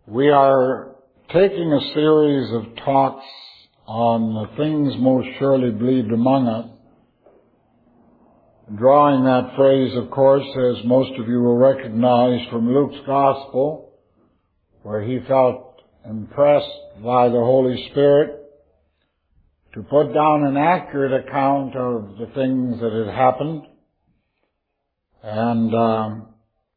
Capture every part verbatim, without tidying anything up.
We are taking a series of talks on the things most surely believed among us. Drawing that phrase, of course, as most of you will recognize from Luke's Gospel, where he felt impressed by the Holy Spirit to put down an accurate account of the things that had happened. And um,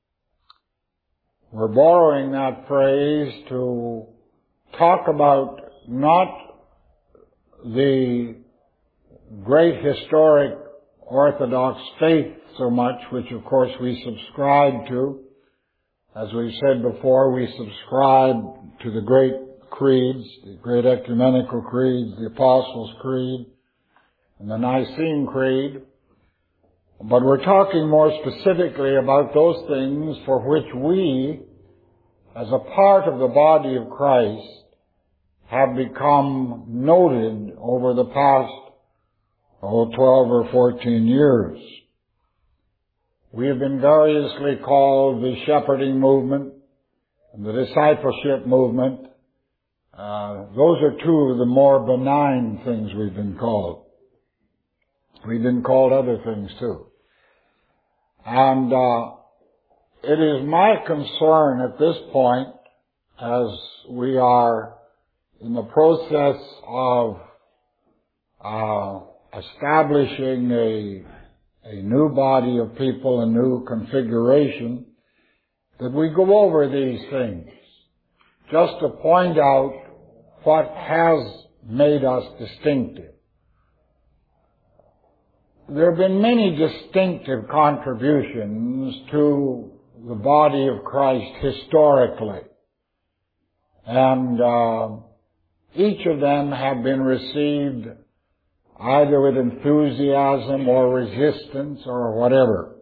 we're borrowing that phrase to talk about not the great historic Orthodox faith so much, which of course we subscribe to. As we've said before, we subscribe to the great creeds, the great ecumenical creeds, the Apostles' Creed, and the Nicene Creed. But we're talking more specifically about those things for which we, as a part of the body of Christ, have become noted over the past, oh, twelve or fourteen years. We have been variously called the shepherding movement and the discipleship movement. Uh, those are two of the more benign things we've been called. We've been called other things too. And uh, it is my concern at this point, as we are in the process of uh, establishing a, a new body of people, a new configuration, that we go over these things, just to point out what has made us distinctive. There have been many distinctive contributions to the body of Christ historically, and uh, each of them have been received either with enthusiasm or resistance or whatever.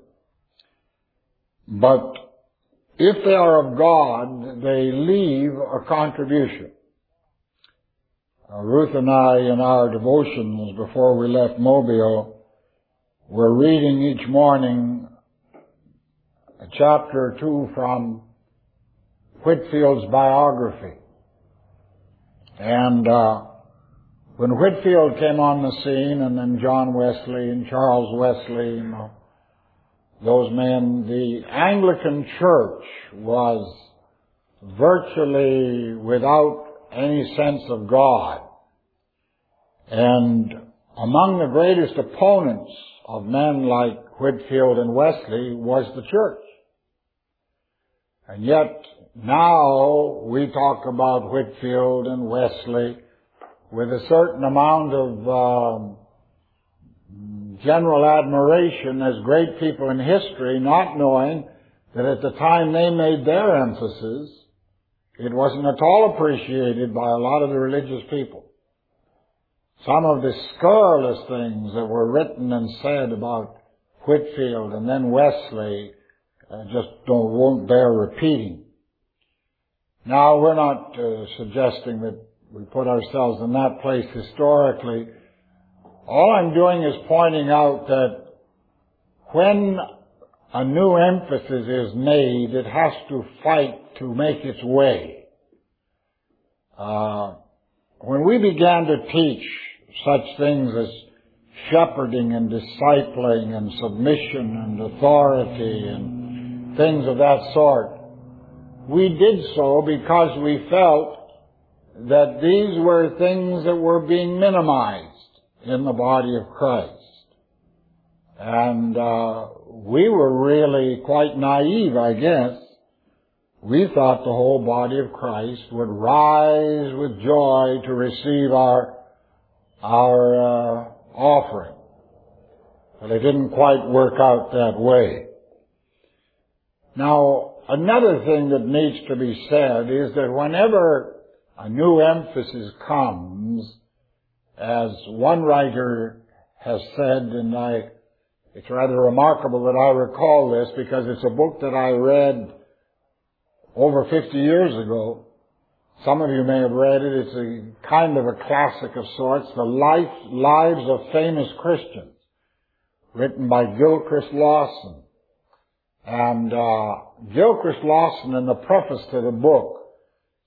But if they are of God, they leave a contribution. Uh, Ruth and I, in our devotions before we left Mobile, we're reading each morning a chapter or two from Whitfield's biography. And uh, when Whitfield came on the scene, and then John Wesley and Charles Wesley, you know, those men, the Anglican Church was virtually without any sense of God. And among the greatest opponents of men like Whitfield and Wesley was the church. And yet now we talk about Whitfield and Wesley with a certain amount of uh, general admiration as great people in history, not knowing that at the time they made their emphasis, it wasn't at all appreciated by a lot of the religious people. Some of the scurrilous things that were written and said about Whitfield and then Wesley uh, just don't, won't bear repeating. Now, we're not uh, suggesting that we put ourselves in that place historically. All I'm doing is pointing out that when a new emphasis is made, it has to fight to make its way. Uh, when we began to teach such things as shepherding and discipling and submission and authority and things of that sort, we did so because we felt that these were things that were being minimized in the body of Christ. And uh, we were really quite naive, I guess. We thought the whole body of Christ would rise with joy to receive our our uh, offering. But it didn't quite work out that way. Now, another thing that needs to be said is that whenever a new emphasis comes, as one writer has said, and I, it's rather remarkable that I recall this because it's a book that I read over fifty years ago. Some of you may have read it. It's a kind of a classic of sorts, The Life, Lives of Famous Christians, written by Gilchrist Lawson. And uh, Gilchrist Lawson, in the preface to the book,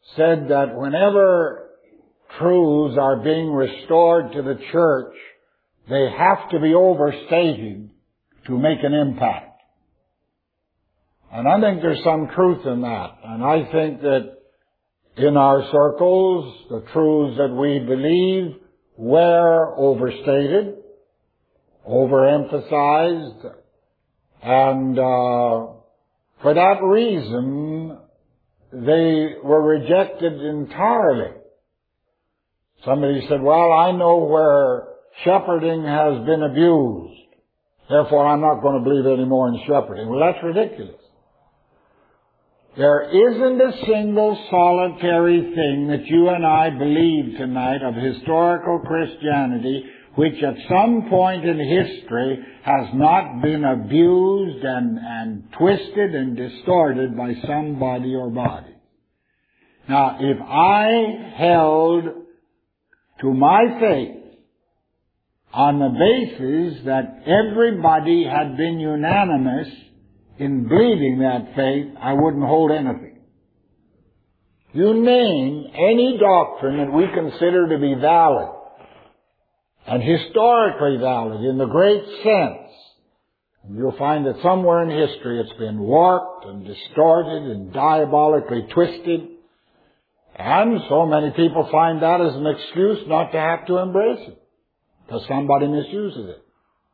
said that whenever truths are being restored to the church, they have to be overstated to make an impact. And I think there's some truth in that. And I think that in our circles, the truths that we believe were overstated, overemphasized, and uh, for that reason, they were rejected entirely. Somebody said, well, I know where shepherding has been abused, therefore I'm not going to believe any more in shepherding. Well, that's ridiculous. There isn't a single solitary thing that you and I believe tonight of historical Christianity which at some point in history has not been abused and, and twisted and distorted by somebody or body. Now, if I held to my faith on the basis that everybody had been unanimous in believing that faith, I wouldn't hold anything. You name any doctrine that we consider to be valid and historically valid in the great sense, and you'll find that somewhere in history it's been warped and distorted and diabolically twisted, and so many people find that as an excuse not to have to embrace it, because somebody misuses it.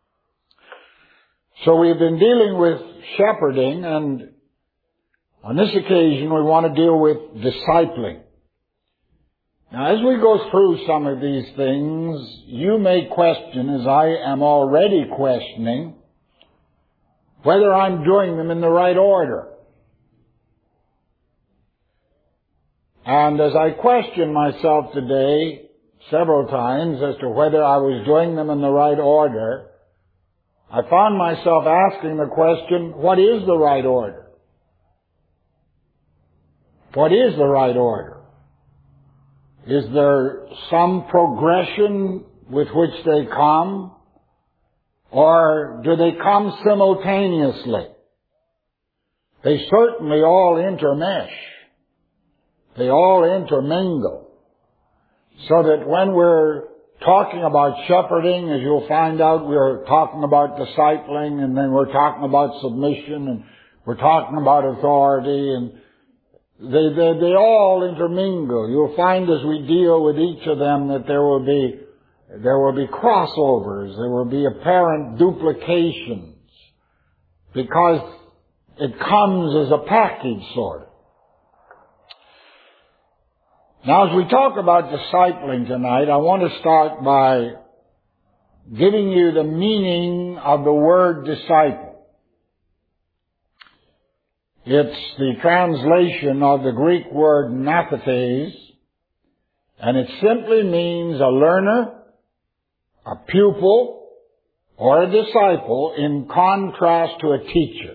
So we've been dealing with shepherding, and on this occasion we want to deal with discipling. Now, as we go through some of these things, you may question, as I am already questioning, whether I'm doing them in the right order. And as I questioned myself today several times as to whether I was doing them in the right order, I found myself asking the question, what is the right order? What is the right order? Is there some progression with which they come? Or do they come simultaneously? They certainly all intermesh. They all intermingle. So that when we're talking about shepherding, as you'll find out, we're talking about discipling, and then we're talking about submission, and we're talking about authority, and they, they, they all intermingle. You'll find as we deal with each of them that there will be, there will be crossovers, there will be apparent duplications, because it comes as a package sort of. Now, as we talk about discipling tonight, I want to start by giving you the meaning of the word disciple. It's the translation of the Greek word mathetes, and it simply means a learner, a pupil, or a disciple in contrast to a teacher.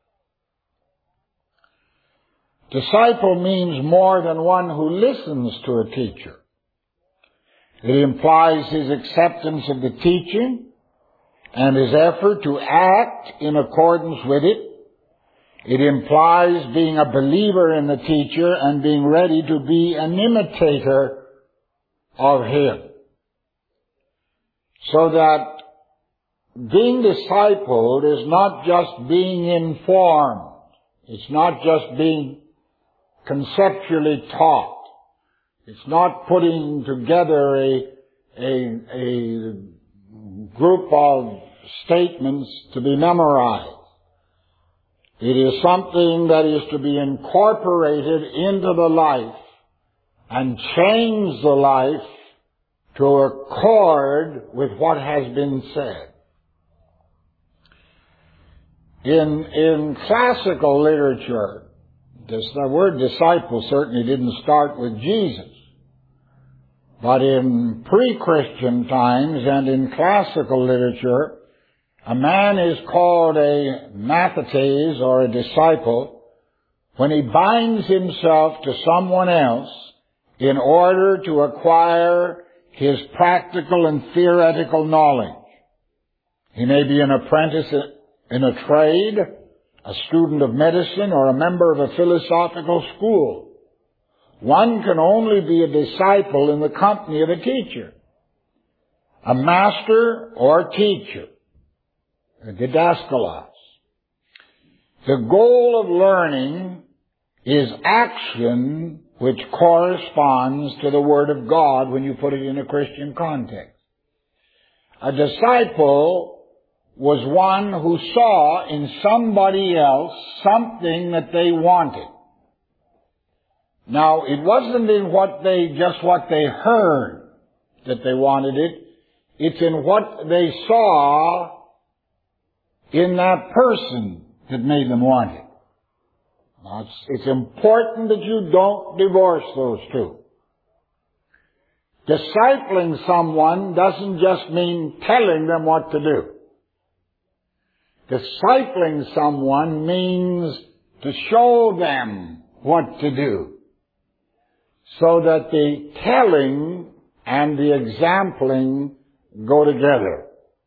Disciple means more than one who listens to a teacher. It implies his acceptance of the teaching and his effort to act in accordance with it. It implies being a believer in the teacher and being ready to be an imitator of him. So that being discipled is not just being informed. It's not just being conceptually taught. It's not putting together a, a, a group of statements to be memorized. It is something that is to be incorporated into the life and change the life to accord with what has been said. In, in classical literature, this, the word disciple certainly didn't start with Jesus. But in pre-Christian times and in classical literature, a man is called a mathetes or a disciple when he binds himself to someone else in order to acquire his practical and theoretical knowledge. He may be an apprentice in a trade, a student of medicine, or a member of a philosophical school. One can only be a disciple in the company of a teacher, a master or teacher, a didaskalos. The goal of learning is action which corresponds to the Word of God when you put it in a Christian context. A disciple was one who saw in somebody else something that they wanted. Now, it wasn't in what they, just what they heard that they wanted it. It's in what they saw in that person that made them want it. Now, it's, it's important that you don't divorce those two. Discipling someone doesn't just mean telling them what to do. Discipling someone means to show them what to do, so that the telling and the exempling go together.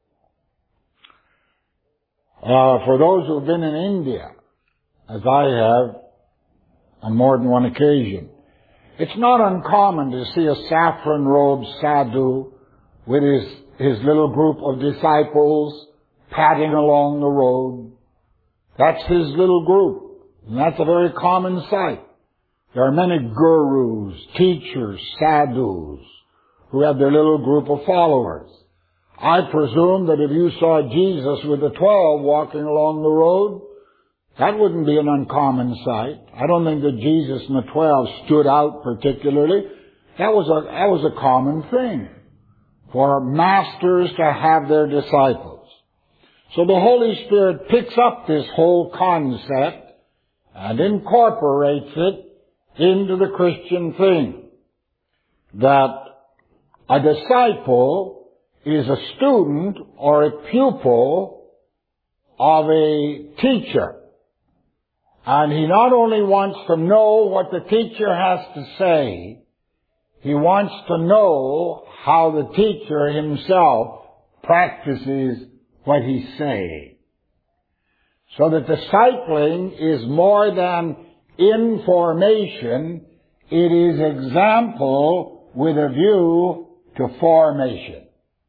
Uh, for those who've been in India, as I have on more than one occasion, it's not uncommon to see a saffron-robed sadhu with his, his little group of disciples padding along the road. That's his little group, and that's a very common sight. There are many gurus, teachers, sadhus, who have their little group of followers. I presume that if you saw Jesus with the twelve walking along the road, that wouldn't be an uncommon sight. I don't think that Jesus and the twelve stood out particularly. That was a, that was a common thing for masters to have their disciples. So the Holy Spirit picks up this whole concept and incorporates it into the Christian thing, that a disciple is a student or a pupil of a teacher. And he not only wants to know what the teacher has to say, he wants to know how the teacher himself practices what he's saying. So that discipling is more than information, it is example with a view to formation.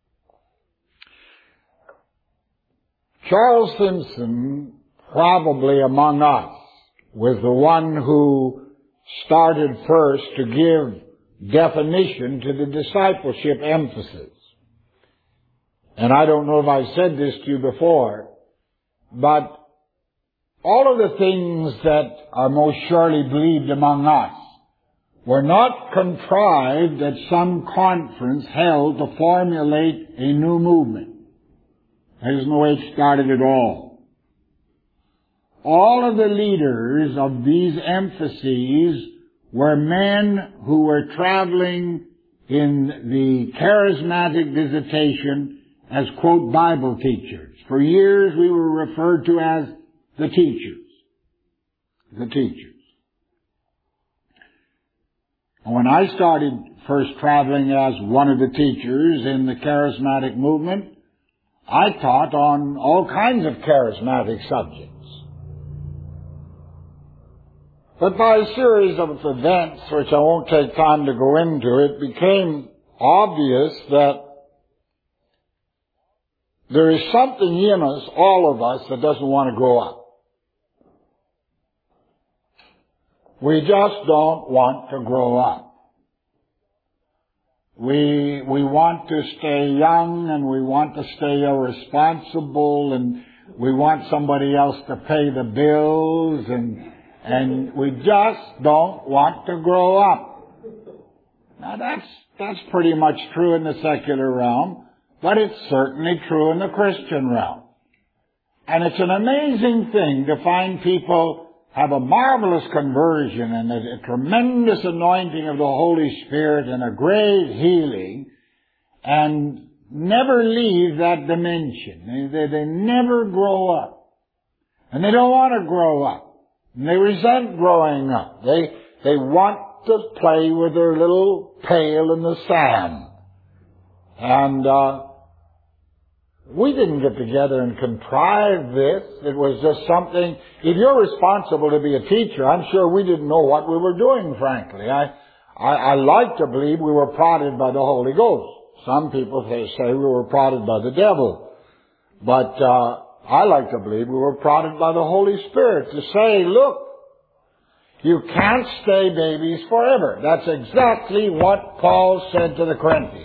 Charles Simpson, probably among us, was the one who started first to give definition to the discipleship emphasis. And I don't know if I said this to you before, but all of the things that are most surely believed among us were not contrived at some conference held to formulate a new movement. That isn't the way it started at all. All of the leaders of these emphases were men who were traveling in the charismatic visitation as, quote, Bible teachers. For years we were referred to as the teachers. The teachers. And when I started first traveling as one of the teachers in the charismatic movement, I taught on all kinds of charismatic subjects. But by a series of events, which I won't take time to go into, it became obvious that there is something in us, all of us, that doesn't want to grow up. We just don't want to grow up. We, we want to stay young, and we want to stay irresponsible, and we want somebody else to pay the bills, and, and we just don't want to grow up. Now that's, that's pretty much true in the secular realm, but it's certainly true in the Christian realm. And it's an amazing thing to find people have a marvelous conversion and a, a tremendous anointing of the Holy Spirit and a great healing, and never leave that dimension. They, they, they never grow up. And they don't want to grow up. And they resent growing up. They, they want to play with their little pail in the sand. And, uh, we didn't get together and contrive this. It was just something, if you're responsible to be a teacher, I'm sure we didn't know what we were doing, frankly. I, I, I like to believe we were prodded by the Holy Ghost. Some people say, say we were prodded by the devil. But, uh, I like to believe we were prodded by the Holy Spirit to say, look, you can't stay babies forever. That's exactly what Paul said to the Corinthians.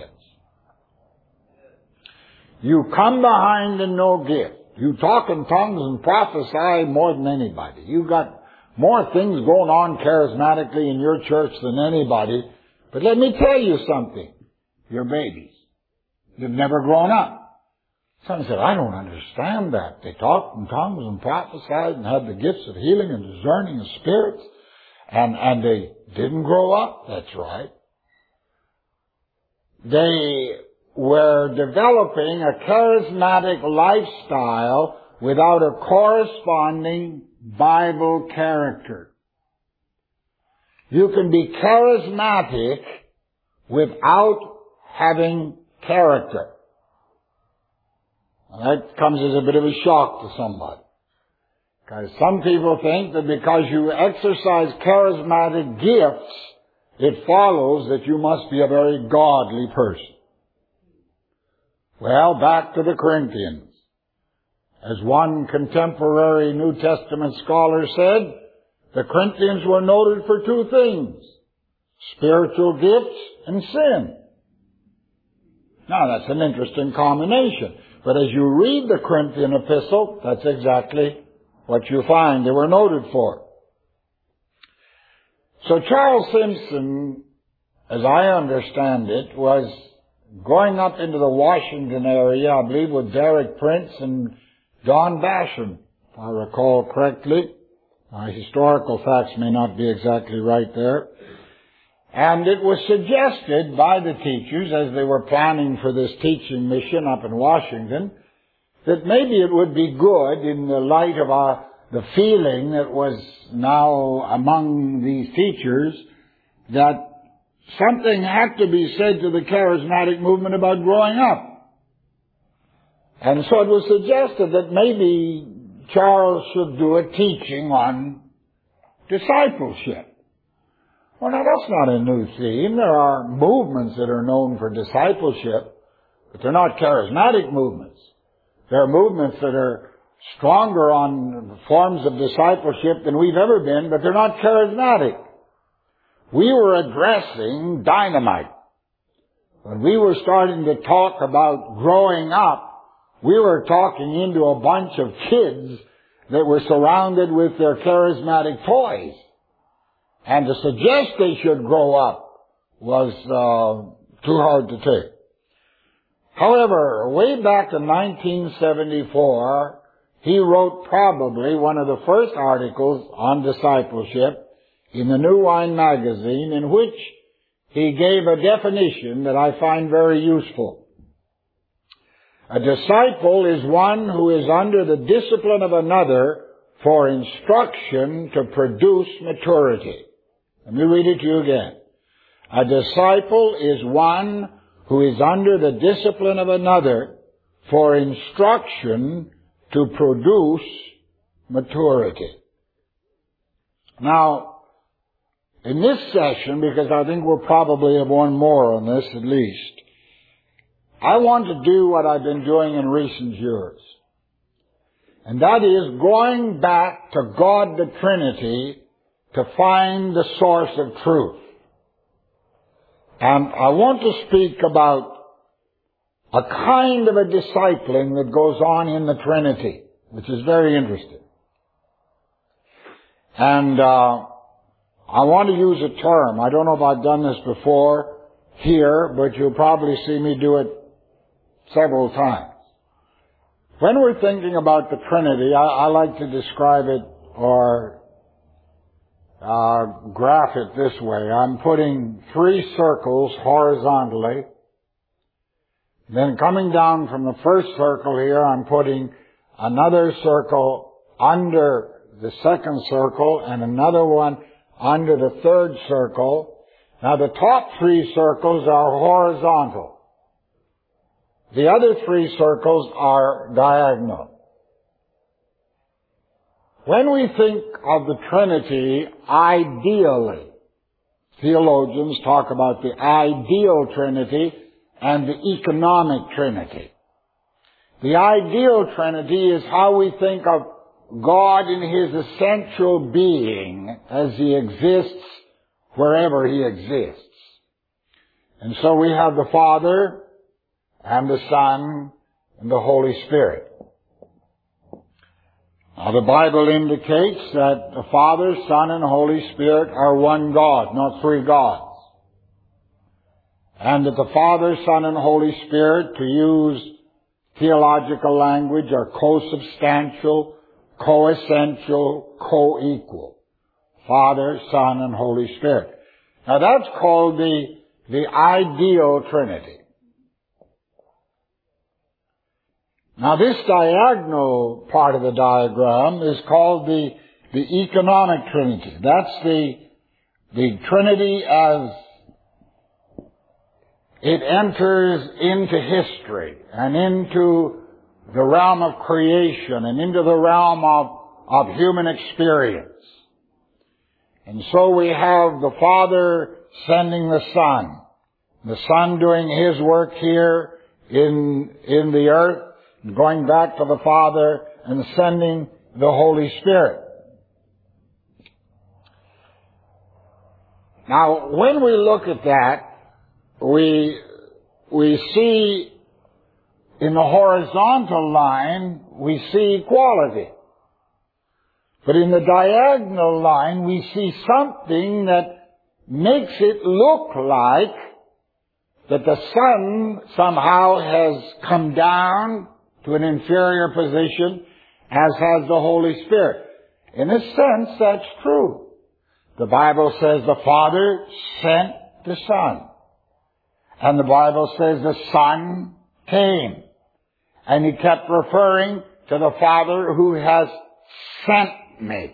You come behind in no gift. You talk in tongues and prophesy more than anybody. You've got more things going on charismatically in your church than anybody. But let me tell you something. You're babies. You've never grown up. Some said, I don't understand that. They talked in tongues and prophesied and had the gifts of healing and discerning of spirits. And, and they didn't grow up. That's right. They were developing a charismatic lifestyle without a corresponding Bible character. You can be charismatic without having character. And that comes as a bit of a shock to somebody. Because some people think that because you exercise charismatic gifts, it follows that you must be a very godly person. Well, back to the Corinthians. As one contemporary New Testament scholar said, the Corinthians were noted for two things: spiritual gifts and sin. Now, that's an interesting combination. But as you read the Corinthian epistle, that's exactly what you find they were noted for. So Charles Simpson, as I understand it, was going up into the Washington area, I believe, with Derek Prince and Don Basham, if I recall correctly. My historical facts may not be exactly right there. And it was suggested by the teachers as they were planning for this teaching mission up in Washington that maybe it would be good, in the light of our, the feeling that was now among these teachers, that something had to be said to the charismatic movement about growing up. And so it was suggested that maybe Charles should do a teaching on discipleship. Well, now that's not a new theme. There are movements that are known for discipleship, but they're not charismatic movements. There are movements that are stronger on forms of discipleship than we've ever been, but they're not charismatic. We were addressing dynamite. When we were starting to talk about growing up, we were talking into a bunch of kids that were surrounded with their charismatic toys. And to suggest they should grow up was uh, too hard to take. However, way back in nineteen seventy-four, he wrote probably one of the first articles on discipleship in the New Wine magazine, in which he gave a definition that I find very useful. A disciple is one who is under the discipline of another for instruction to produce maturity. Let me read it to you again. A disciple is one who is under the discipline of another for instruction to produce maturity. Now, in this session, because I think we'll probably have one more on this at least, I want to do what I've been doing in recent years. And that is going back to God the Trinity to find the source of truth. And I want to speak about a kind of a discipling that goes on in the Trinity, which is very interesting. And uh I want to use a term. I don't know if I've done this before here, but you'll probably see me do it several times. When we're thinking about the Trinity, I, I like to describe it or uh graph it this way. I'm putting three circles horizontally. Then coming down from the first circle here, I'm putting another circle under the second circle and another one under the third circle. Now the top three circles are horizontal. The other three circles are diagonal. When we think of the Trinity ideally, theologians talk about the ideal Trinity and the economic Trinity. The ideal Trinity is how we think of God in His essential being as He exists wherever He exists. And so we have the Father and the Son and the Holy Spirit. Now the Bible indicates that the Father, Son, and Holy Spirit are one God, not three gods. And that the Father, Son, and Holy Spirit, to use theological language, are co-substantial, co-essential, co-equal. Father, Son, and Holy Spirit. Now that's called the, the ideal Trinity. Now this diagonal part of the diagram is called the, the economic Trinity. That's the, the Trinity as it enters into history and into the realm of creation and into the realm of, of human experience. And so we have the Father sending the Son, the Son doing His work here in, in the earth, going back to the Father and sending the Holy Spirit. Now, when we look at that, we, we see in the horizontal line, we see equality. But in the diagonal line, we see something that makes it look like that the Son somehow has come down to an inferior position, as has the Holy Spirit. In a sense, that's true. The Bible says the Father sent the Son. And the Bible says the Son came. And He kept referring to the Father who has sent me.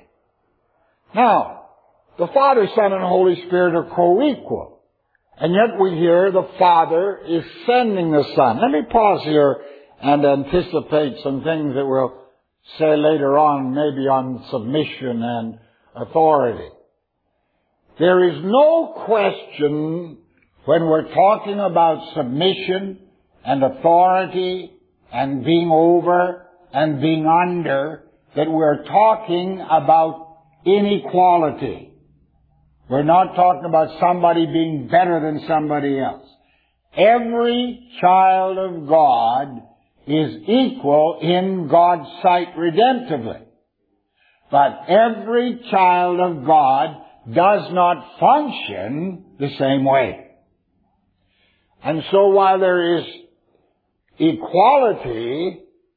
Now, the Father, Son, and Holy Spirit are co-equal. And yet we hear the Father is sending the Son. Let me pause here and anticipate some things that we'll say later on, maybe on submission and authority. There is no question when we're talking about submission and authority and being over and being under that we're talking about inequality. We're not talking about somebody being better than somebody else. Every child of God is equal in God's sight redemptively. But every child of God does not function the same way. And so while there is equality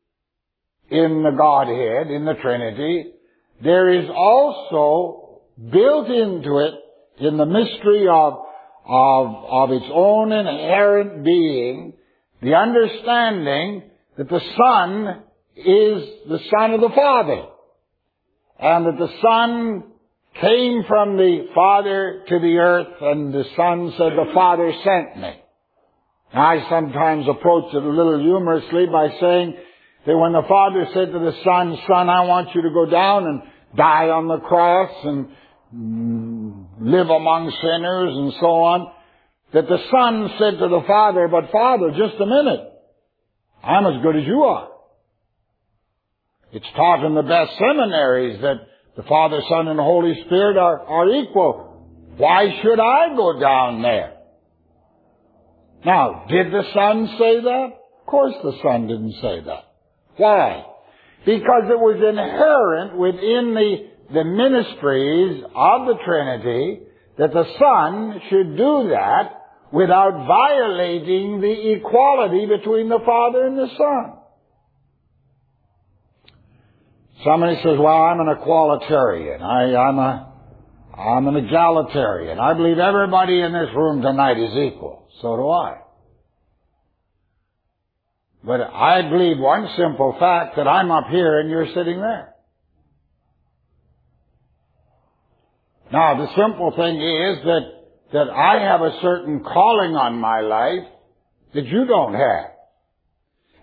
in the Godhead, in the Trinity, there is also built into it, in the mystery of, of, of its own inherent being, the understanding that the Son is the Son of the Father. And that the Son came from the Father to the earth, and the Son said, the Father sent me. Now, I sometimes approach it a little humorously by saying that when the Father said to the Son, Son, I want you to go down and die on the cross and mm, live among sinners and so on, that the Son said to the Father, but Father, just a minute. I'm as good as you are. It's taught in the best seminaries that the Father, Son, and Holy Spirit are, are equal. Why should I go down there? Now, did the Son say that? Of course the Son didn't say that. Why? Because it was inherent within the, the ministries of the Trinity that the Son should do that without violating the equality between the Father and the Son. Somebody says, well, I'm an equalitarian. I, I'm a, I'm an egalitarian. I believe everybody in this room tonight is equal. So do I. But I believe one simple fact, that I'm up here and you're sitting there. Now, the simple thing is that, that I have a certain calling on my life that you don't have.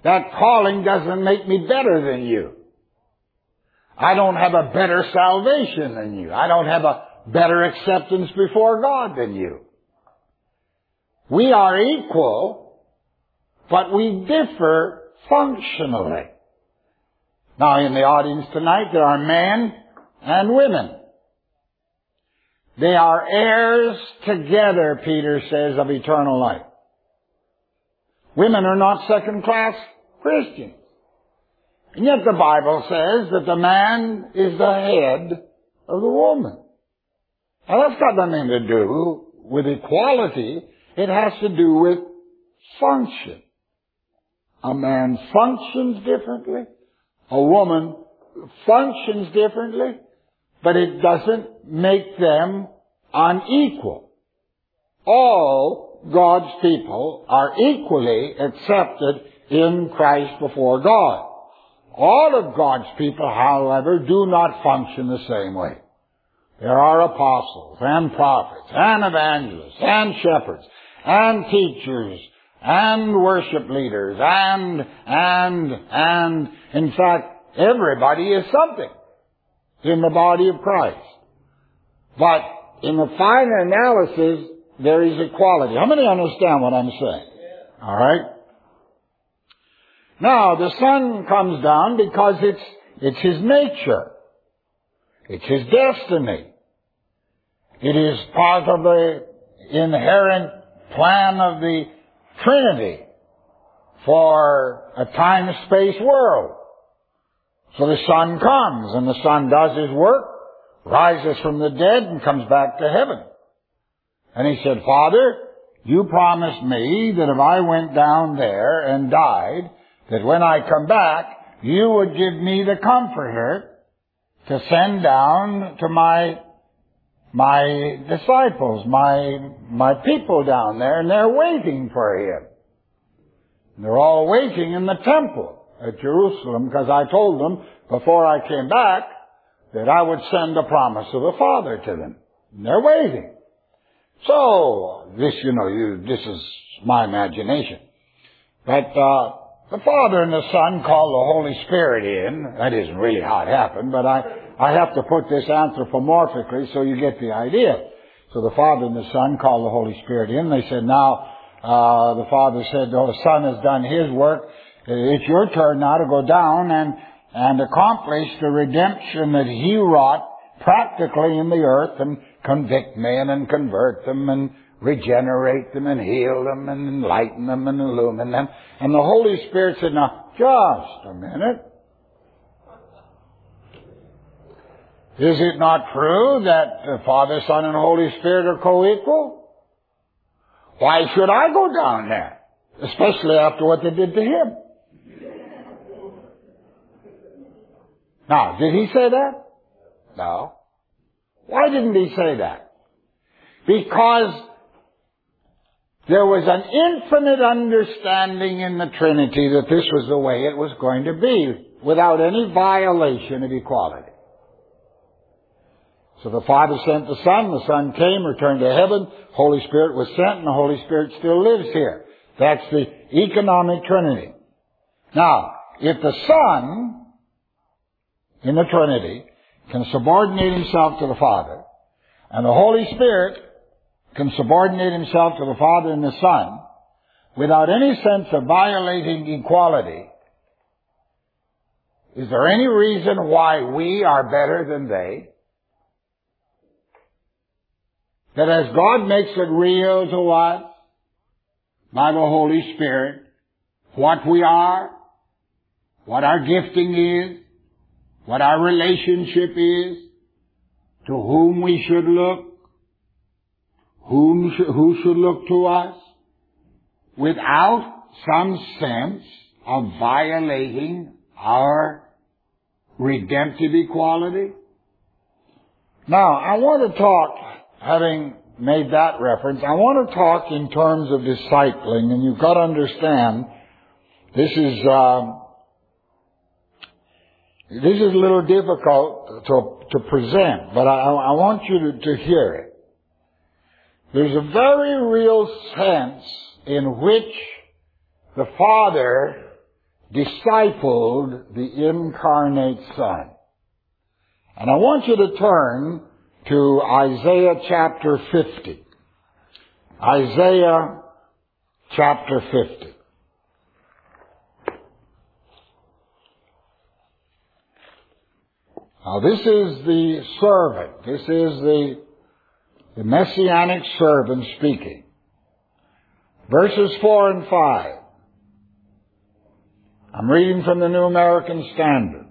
That calling doesn't make me better than you. I don't have a better salvation than you. I don't have a better acceptance before God than you. We are equal, but we differ functionally. Now, in the audience tonight, there are men and women. They are heirs together, Peter says, of eternal life. Women are not second-class Christians. And yet the Bible says that the man is the head of the woman. Now, that's got nothing to do with equality. It has to do with function. A man functions differently. A woman functions differently. But it doesn't make them unequal. All God's people are equally accepted in Christ before God. All of God's people, however, do not function the same way. There are apostles and prophets and evangelists and shepherds and teachers and worship leaders and, and, and, in fact, everybody is something in the body of Christ. But in the final analysis, there is equality. How many understand what I'm saying? All right? Now, the Son comes down because it's, it's His nature. It's His destiny. It is part of the inherent plan of the Trinity for a time-space world. So the Son comes, and the Son does His work, rises from the dead, and comes back to heaven. And He said, Father, you promised me that if I went down there and died, that when I come back, you would give me the Comforter to send down to my my disciples, my my people down there, and they're waiting for Him. They're all waiting in the temple at Jerusalem, because I told them before I came back that I would send the promise of the Father to them. And they're waiting. So, this, you know, you, this is my imagination. But uh the Father and the Son call the Holy Spirit in. That isn't really how it happened, but I, I have to put this anthropomorphically so you get the idea. So the Father and the Son call the Holy Spirit in. They said, now, uh, the Father said, oh, the Son has done His work. It's your turn now to go down and, and accomplish the redemption that He wrought practically in the earth and convict men and convert them and regenerate them and heal them and enlighten them and illumine them. And the Holy Spirit said, now, just a minute. Is it not true that the Father, Son, and Holy Spirit are co-equal? Why should I go down there? Especially after what they did to Him. Now, did He say that? No. Why didn't He say that? Because there was an infinite understanding in the Trinity that this was the way it was going to be, without any violation of equality. So the Father sent the Son, the Son came, returned to heaven, Holy Spirit was sent, and the Holy Spirit still lives here. That's the economic Trinity. Now, if the Son in the Trinity can subordinate Himself to the Father, and the Holy Spirit can subordinate Himself to the Father and the Son without any sense of violating equality, is there any reason why we are better than they? That as God makes it real to us by the Holy Spirit, what we are, what our gifting is, what our relationship is, to whom we should look, Whom sh- who should look to us, without some sense of violating our redemptive equality? Now, I want to talk, having made that reference, I want to talk in terms of discipling, and you've got to understand, this is, uh, this is a little difficult to, to present, but I, I want you to, to hear it. There's a very real sense in which the Father discipled the incarnate Son. And I want you to turn to Isaiah chapter fifty. Isaiah chapter fifty. Now this is the servant. This is the, the messianic servant speaking. Verses four and five. I'm reading from the New American Standard.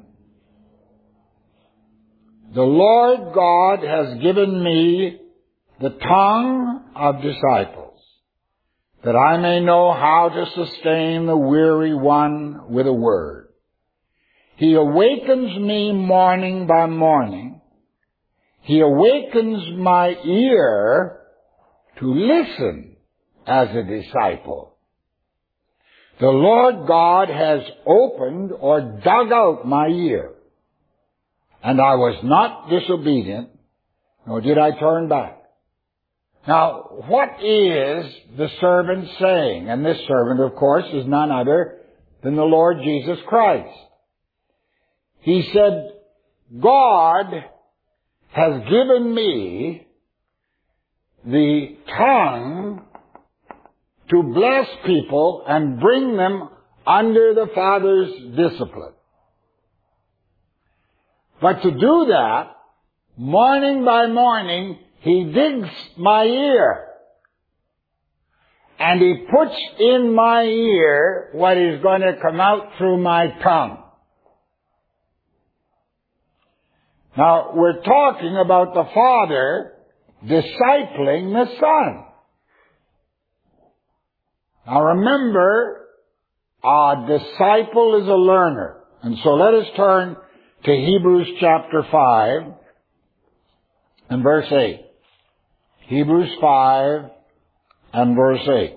The Lord God has given me the tongue of disciples, that I may know how to sustain the weary one with a word. He awakens me morning by morning. He awakens my ear to listen as a disciple. The Lord God has opened or dug out my ear, and I was not disobedient, nor did I turn back. Now, what is the servant saying? And this servant, of course, is none other than the Lord Jesus Christ. He said, God has given me the tongue to bless people and bring them under the Father's discipline. But to do that, morning by morning, He digs my ear. And He puts in my ear what is going to come out through my tongue. Now, we're talking about the Father discipling the Son. Now remember, a disciple is a learner. And so let us turn to Hebrews chapter five and verse eight. Hebrews five and verse eight.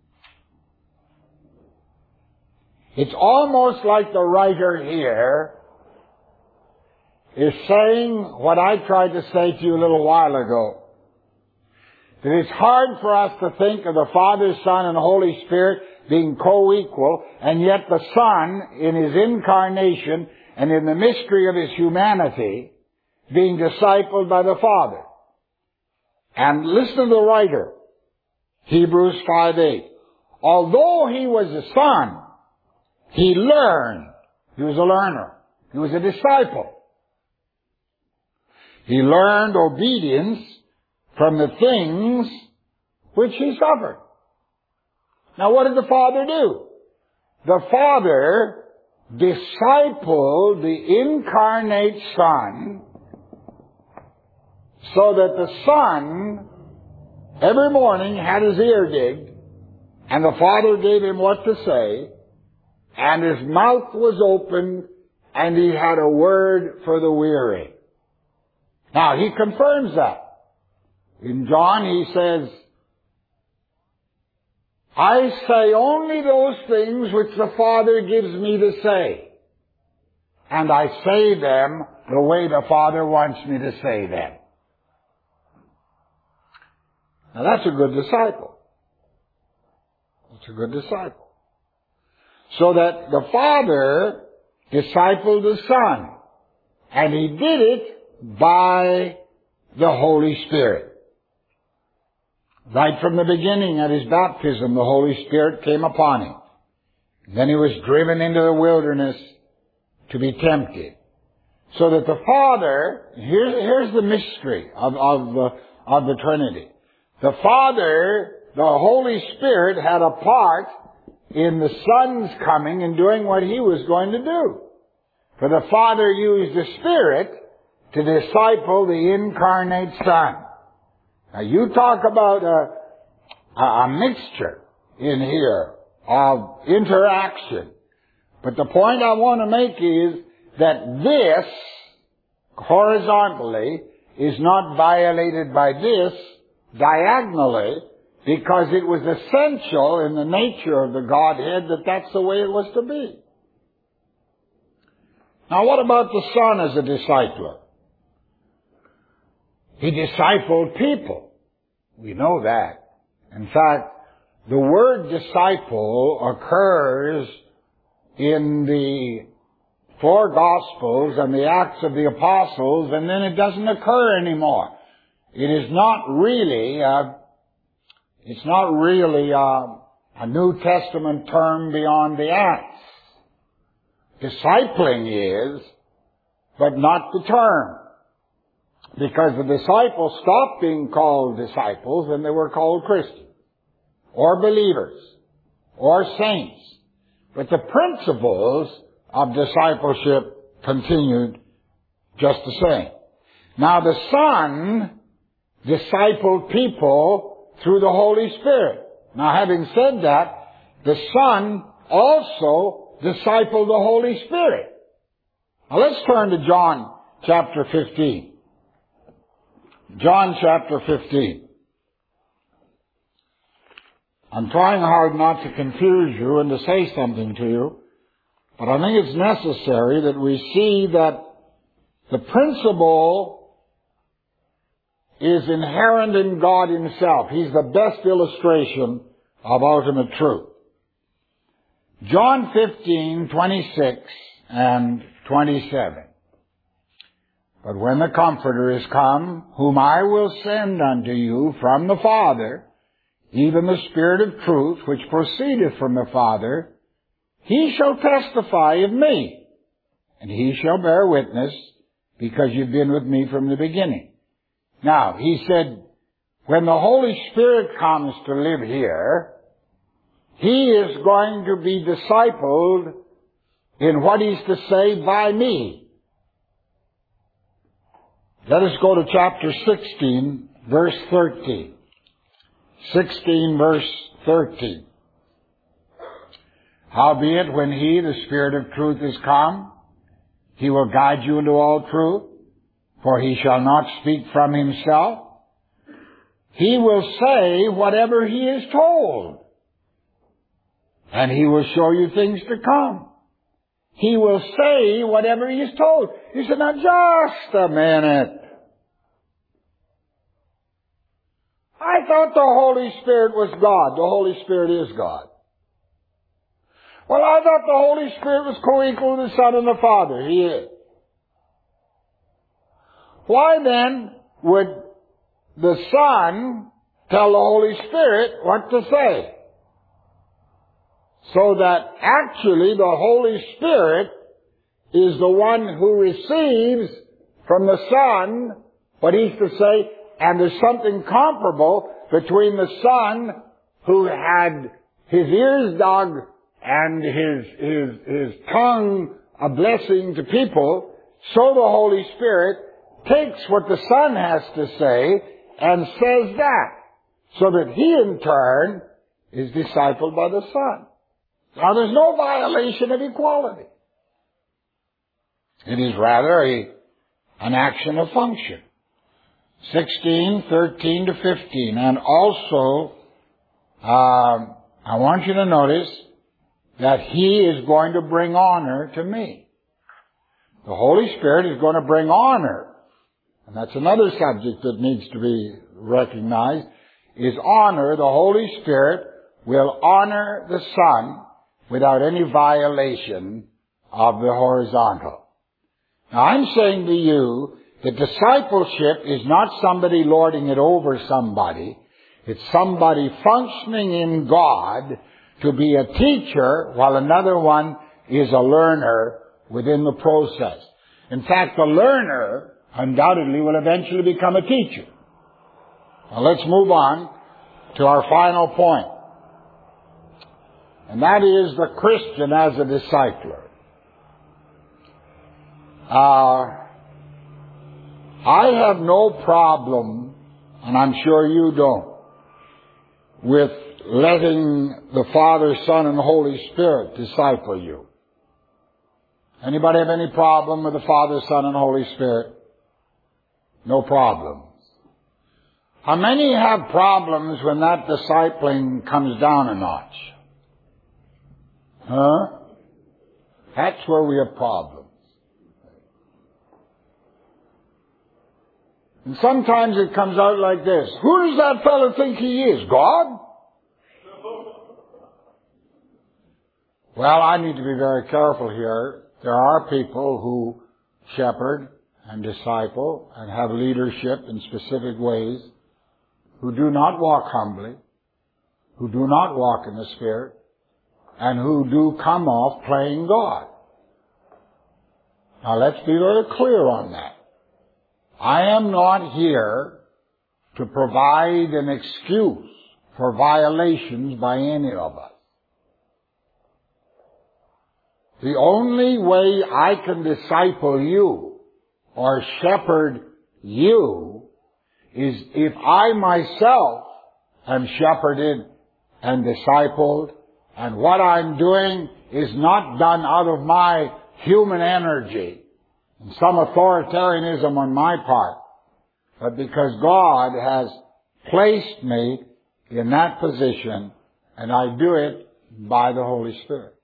It's almost like the writer here is saying what I tried to say to you a little while ago. That it's hard for us to think of the Father, Son, and Holy Spirit being co-equal, and yet the Son, in His incarnation and in the mystery of His humanity, being discipled by the Father. And listen to the writer, Hebrews five eight. Although He was a Son, He learned. He was a learner. He was a disciple. He learned obedience from the things which He suffered. Now what did the Father do? The Father discipled the incarnate Son so that the Son every morning had his ear digged, and the Father gave him what to say, and his mouth was opened, and he had a word for the weary. Now, He confirms that. In John, He says, I say only those things which the Father gives me to say, and I say them the way the Father wants me to say them. Now, that's a good disciple. That's a good disciple. So that the Father discipled the Son, and He did it by the Holy Spirit. Right from the beginning at His baptism, the Holy Spirit came upon Him. Then He was driven into the wilderness to be tempted. So that the Father, here's, here's the mystery of, of, the, of the Trinity. The Father, the Holy Spirit, had a part in the Son's coming and doing what He was going to do. For the Father used the Spirit to disciple the incarnate Son. Now you talk about a, a mixture in here of interaction. But the point I want to make is that this, horizontally, is not violated by this diagonally, because it was essential in the nature of the Godhead that that's the way it was to be. Now what about the Son as a discipler? He discipled people. We know that. In fact, the word disciple occurs in the four Gospels and the Acts of the Apostles, and then it doesn't occur anymore. It is not really, uh, it's not really uh, a New Testament term beyond the Acts. Discipling is, but not the term. Because the disciples stopped being called disciples and they were called Christians, or believers, or saints. But the principles of discipleship continued just the same. Now the Son discipled people through the Holy Spirit. Now having said that, the Son also discipled the Holy Spirit. Now let's turn to John chapter fifteen. John chapter fifteen. I'm trying hard not to confuse you and to say something to you, but I think it's necessary that we see that the principle is inherent in God Himself. He's the best illustration of ultimate truth. John fifteen, twenty-six and twenty-seven. But when the Comforter is come, whom I will send unto you from the Father, even the Spirit of truth, which proceedeth from the Father, He shall testify of me, and He shall bear witness, because you've been with me from the beginning. Now, He said, when the Holy Spirit comes to live here, He is going to be discipled in what He's to say by me. Let us go to chapter sixteen, verse thirteen. sixteen, verse thirteen. Howbeit, when He, the Spirit of truth, is come, He will guide you into all truth, for He shall not speak from Himself. He will say whatever He is told, and He will show you things to come. He will say whatever He is told. You said, now just a minute. I thought the Holy Spirit was God. The Holy Spirit is God. Well, I thought the Holy Spirit was co-equal to the Son and the Father. He is. Why then would the Son tell the Holy Spirit what to say? So that actually the Holy Spirit is the one who receives from the Son what He's to say, and there's something comparable between the Son who had His ears dug and his, his, his tongue a blessing to people, so the Holy Spirit takes what the Son has to say and says that, so that He in turn is discipled by the Son. Now, there's no violation of equality. It is rather a, an action of function. sixteen, thirteen to fifteen. And also, um, I want you to notice that He is going to bring honor to me. The Holy Spirit is going to bring honor. And that's another subject that needs to be recognized, is honor. The Holy Spirit will honor the Son without any violation of the horizontal. Now, I'm saying to you that discipleship is not somebody lording it over somebody. It's somebody functioning in God to be a teacher while another one is a learner within the process. In fact, the learner undoubtedly will eventually become a teacher. Now, let's move on to our final point. And that is the Christian as a discipler. Uh, I have no problem, and I'm sure you don't, with letting the Father, Son, and Holy Spirit disciple you. Anybody have any problem with the Father, Son, and Holy Spirit? No problem. How many have problems when that discipling comes down a notch? Huh? That's where we have problems. And sometimes it comes out like this. Who does that fellow think he is? God? Well, I need to be very careful here. There are people who shepherd and disciple and have leadership in specific ways who do not walk humbly, who do not walk in the Spirit, and who do come off playing God. Now let's be very clear on that. I am not here to provide an excuse for violations by any of us. The only way I can disciple you or shepherd you is if I myself am shepherded and discipled, and what I'm doing is not done out of my human energy and some authoritarianism on my part, but because God has placed me in that position, and I do it by the Holy Spirit.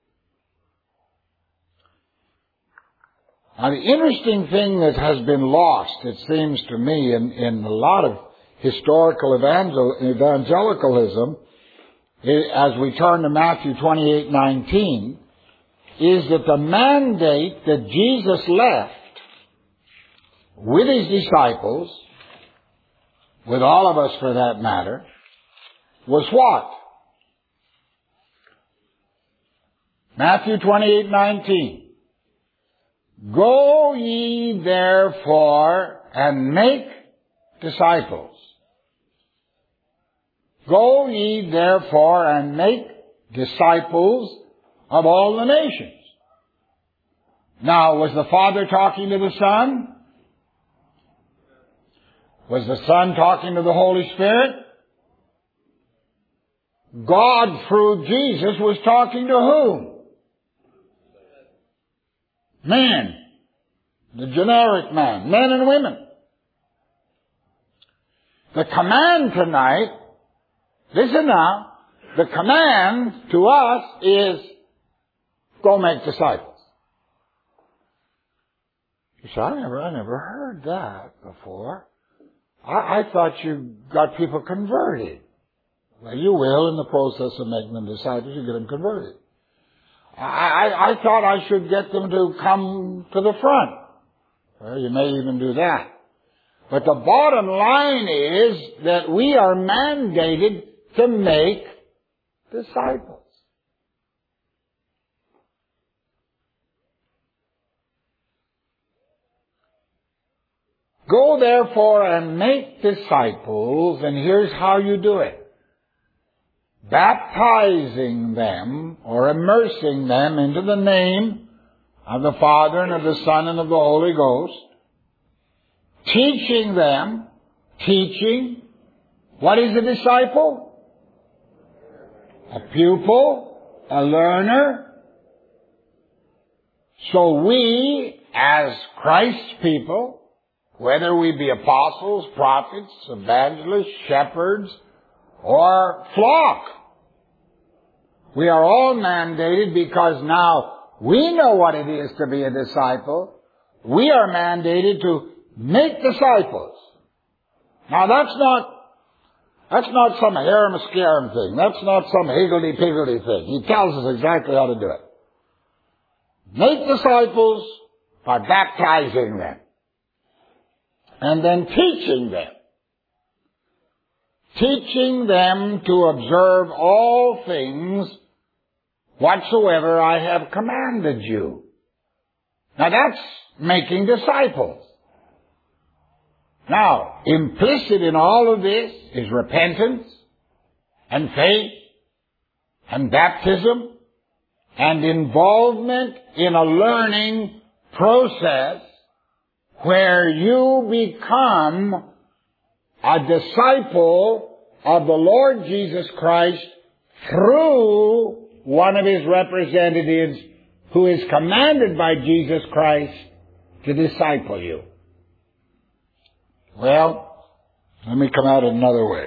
Now, the interesting thing that has been lost, it seems to me, in, in a lot of historical evangel- evangelicalism, as we turn to Matthew twenty-eight nineteen, is that the mandate that Jesus left with his disciples, with all of us for that matter, was what? Matthew twenty-eight nineteen. Go ye therefore and make disciples. Go ye therefore and make disciples of all the nations. Now, was the Father talking to the Son? Was the Son talking to the Holy Spirit? God, through Jesus, was talking to whom? Man. The generic man. Men and women. The command tonight, listen now, the command to us is, go make disciples. You say, I never, I never heard that before. I, I thought you got people converted. Well, you will in the process of making them disciples, you get them converted. I, I, I thought I should get them to come to the front. Well, you may even do that. But the bottom line is that we are mandated to make disciples. Go therefore and make disciples, and here's how you do it. Baptizing them or immersing them into the name of the Father and of the Son and of the Holy Ghost. Teaching them, teaching, what is a disciple? A pupil, a learner. So we, as Christ's people, whether we be apostles, prophets, evangelists, shepherds, or flock, we are all mandated because now we know what it is to be a disciple. We are mandated to make disciples. Now that's not, that's not some harum-scarum thing. That's not some higgledy-piggledy thing. He tells us exactly how to do it. Make disciples by baptizing them. And then teaching them. Teaching them to observe all things whatsoever I have commanded you. Now that's making disciples. Now, implicit in all of this is repentance and faith and baptism and involvement in a learning process where you become a disciple of the Lord Jesus Christ through one of his representatives who is commanded by Jesus Christ to disciple you. Well, let me come at it another way.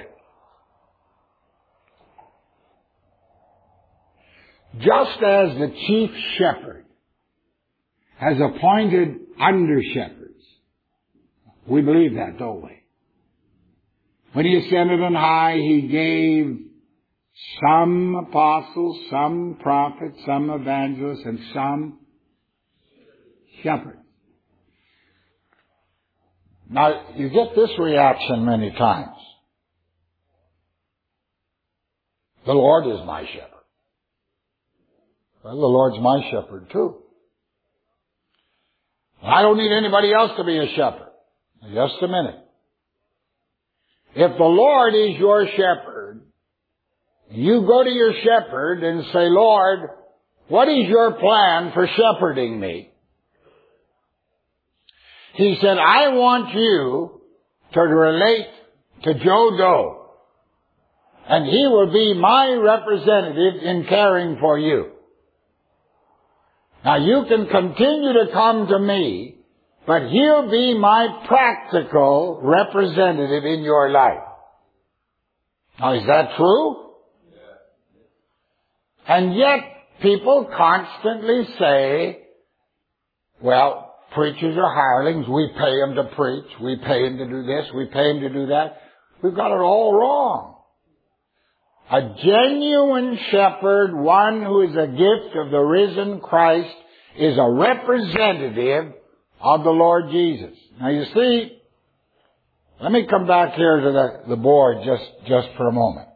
Just as the chief shepherd has appointed under-shepherds, we believe that, don't we? When he ascended on high, he gave some apostles, some prophets, some evangelists, and some shepherds. Now, you get this reaction many times. The Lord is my shepherd. Well, the Lord's my shepherd too. I don't need anybody else to be a shepherd. Just a minute. If the Lord is your shepherd, you go to your shepherd and say, Lord, what is your plan for shepherding me? He said, I want you to relate to Joe Doe, and he will be my representative in caring for you. Now you can continue to come to me, but he'll be my practical representative in your life. Now is that true? And yet people constantly say, well, preachers are hirelings. We pay them to preach. We pay them to do this. We pay them to do that. We've got it all wrong. A genuine shepherd, one who is a gift of the risen Christ, is a representative of the Lord Jesus. Now you see, let me come back here to the, the board just, just for a moment.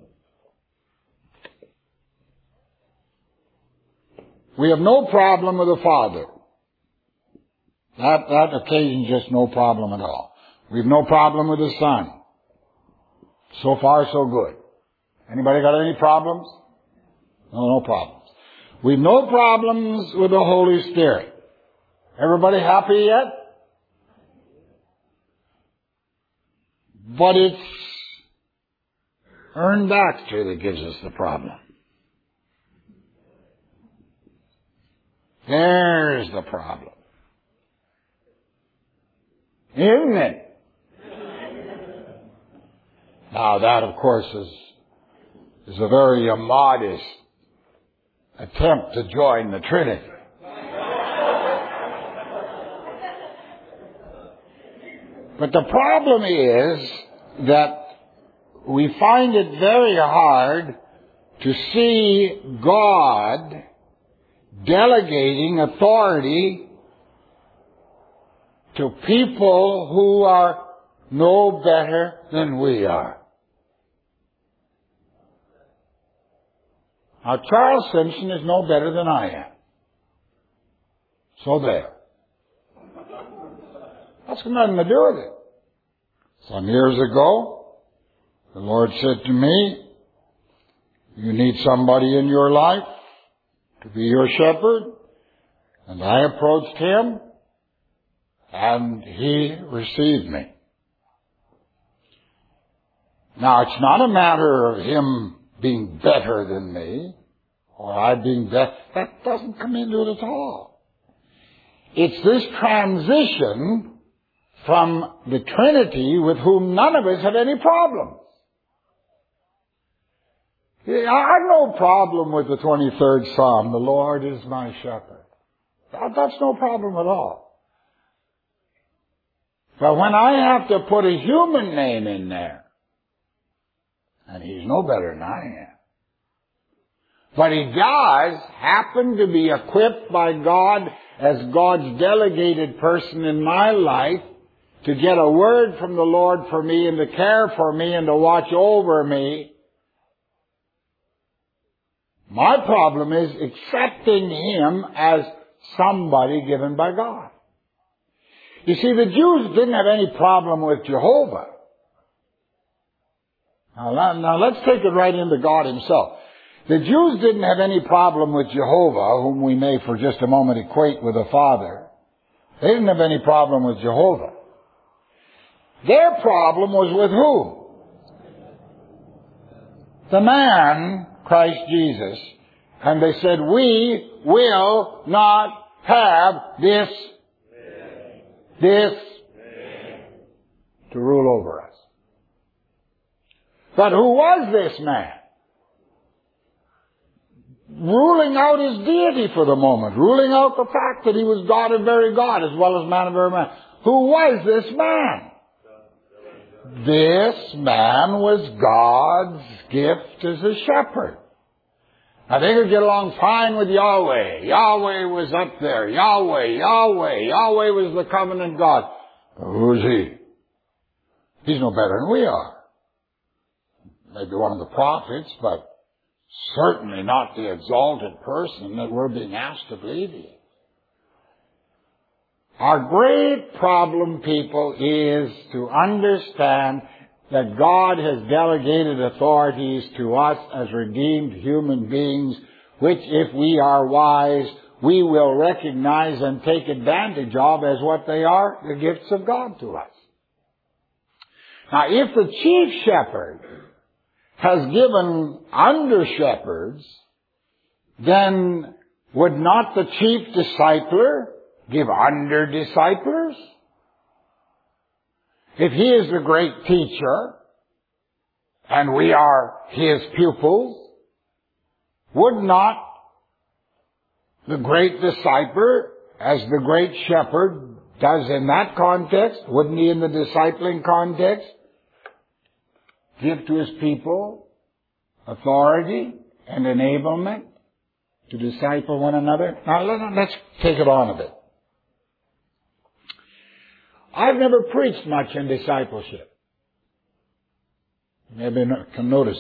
We have no problem with the Father. That, that occasion's just no problem at all. We have no problem with the Son. So far, so good. Anybody got any problems? No, no problems. We have no problems with the Holy Spirit. Everybody happy yet? But it's Ern Baxter that gives us the problem. There's the problem. Isn't it? Now that, of course, is is a very uh, modest attempt to join the Trinity. But the problem is that we find it very hard to see God delegating authority to people who are no better than we are. Now, Charles Simpson is no better than I am. So there. That's got nothing to do with it. Some years ago, the Lord said to me, you need somebody in your life to be your shepherd. And I approached him, and he received me. Now, it's not a matter of him being better than me, or I being better. That doesn't come into it at all. It's this transition from the Trinity with whom none of us have any problems. I've no problem with the twenty-third Psalm, the Lord is my shepherd. That's no problem at all. But when I have to put a human name in there, and he's no better than I am, but he does happen to be equipped by God as God's delegated person in my life to get a word from the Lord for me and to care for me and to watch over me. My problem is accepting him as somebody given by God. You see, the Jews didn't have any problem with Jehovah. Now, now let's take it right into God himself. The Jews didn't have any problem with Jehovah, whom we may for just a moment equate with the Father. They didn't have any problem with Jehovah. Their problem was with whom? The man, Christ Jesus. And they said, we will not have this, this to rule over us. But who was this man? Ruling out his deity for the moment. Ruling out the fact that he was God and very God as well as man and very man. Who was this man? this man was God's gift as a shepherd. Now they could get along fine with Yahweh. Yahweh was up there. Yahweh, Yahweh, Yahweh was the covenant God. Who's he? He's no better than we are. Maybe one of the prophets, but certainly not the exalted person that we're being asked to believe in. Our great problem, people, is to understand that God has delegated authorities to us as redeemed human beings, which, if we are wise, we will recognize and take advantage of as what they are, the gifts of God to us. Now, if the chief shepherd has given under-shepherds, then would not the chief discipler give under-disciplers? If he is the great teacher, and we are his pupils, would not the great discipler, as the great shepherd does in that context, wouldn't he in the discipling context, give to his people authority and enablement to disciple one another? Now let's take it on a bit. I've never preached much in discipleship. Maybe you can notice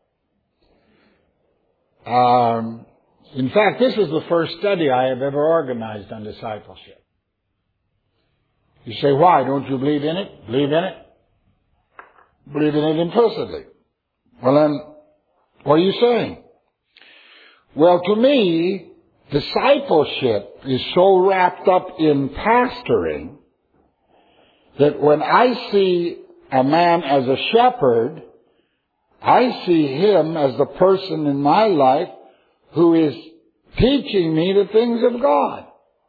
that. Um, in fact, this is the first study I have ever organized on discipleship. You say, why? Don't you believe in it? Believe in it? Believe in it implicitly. Well then, what are you saying? Well, to me, discipleship is so wrapped up in pastoring that when I see a man as a shepherd, I see him as the person in my life who is teaching me the things of God.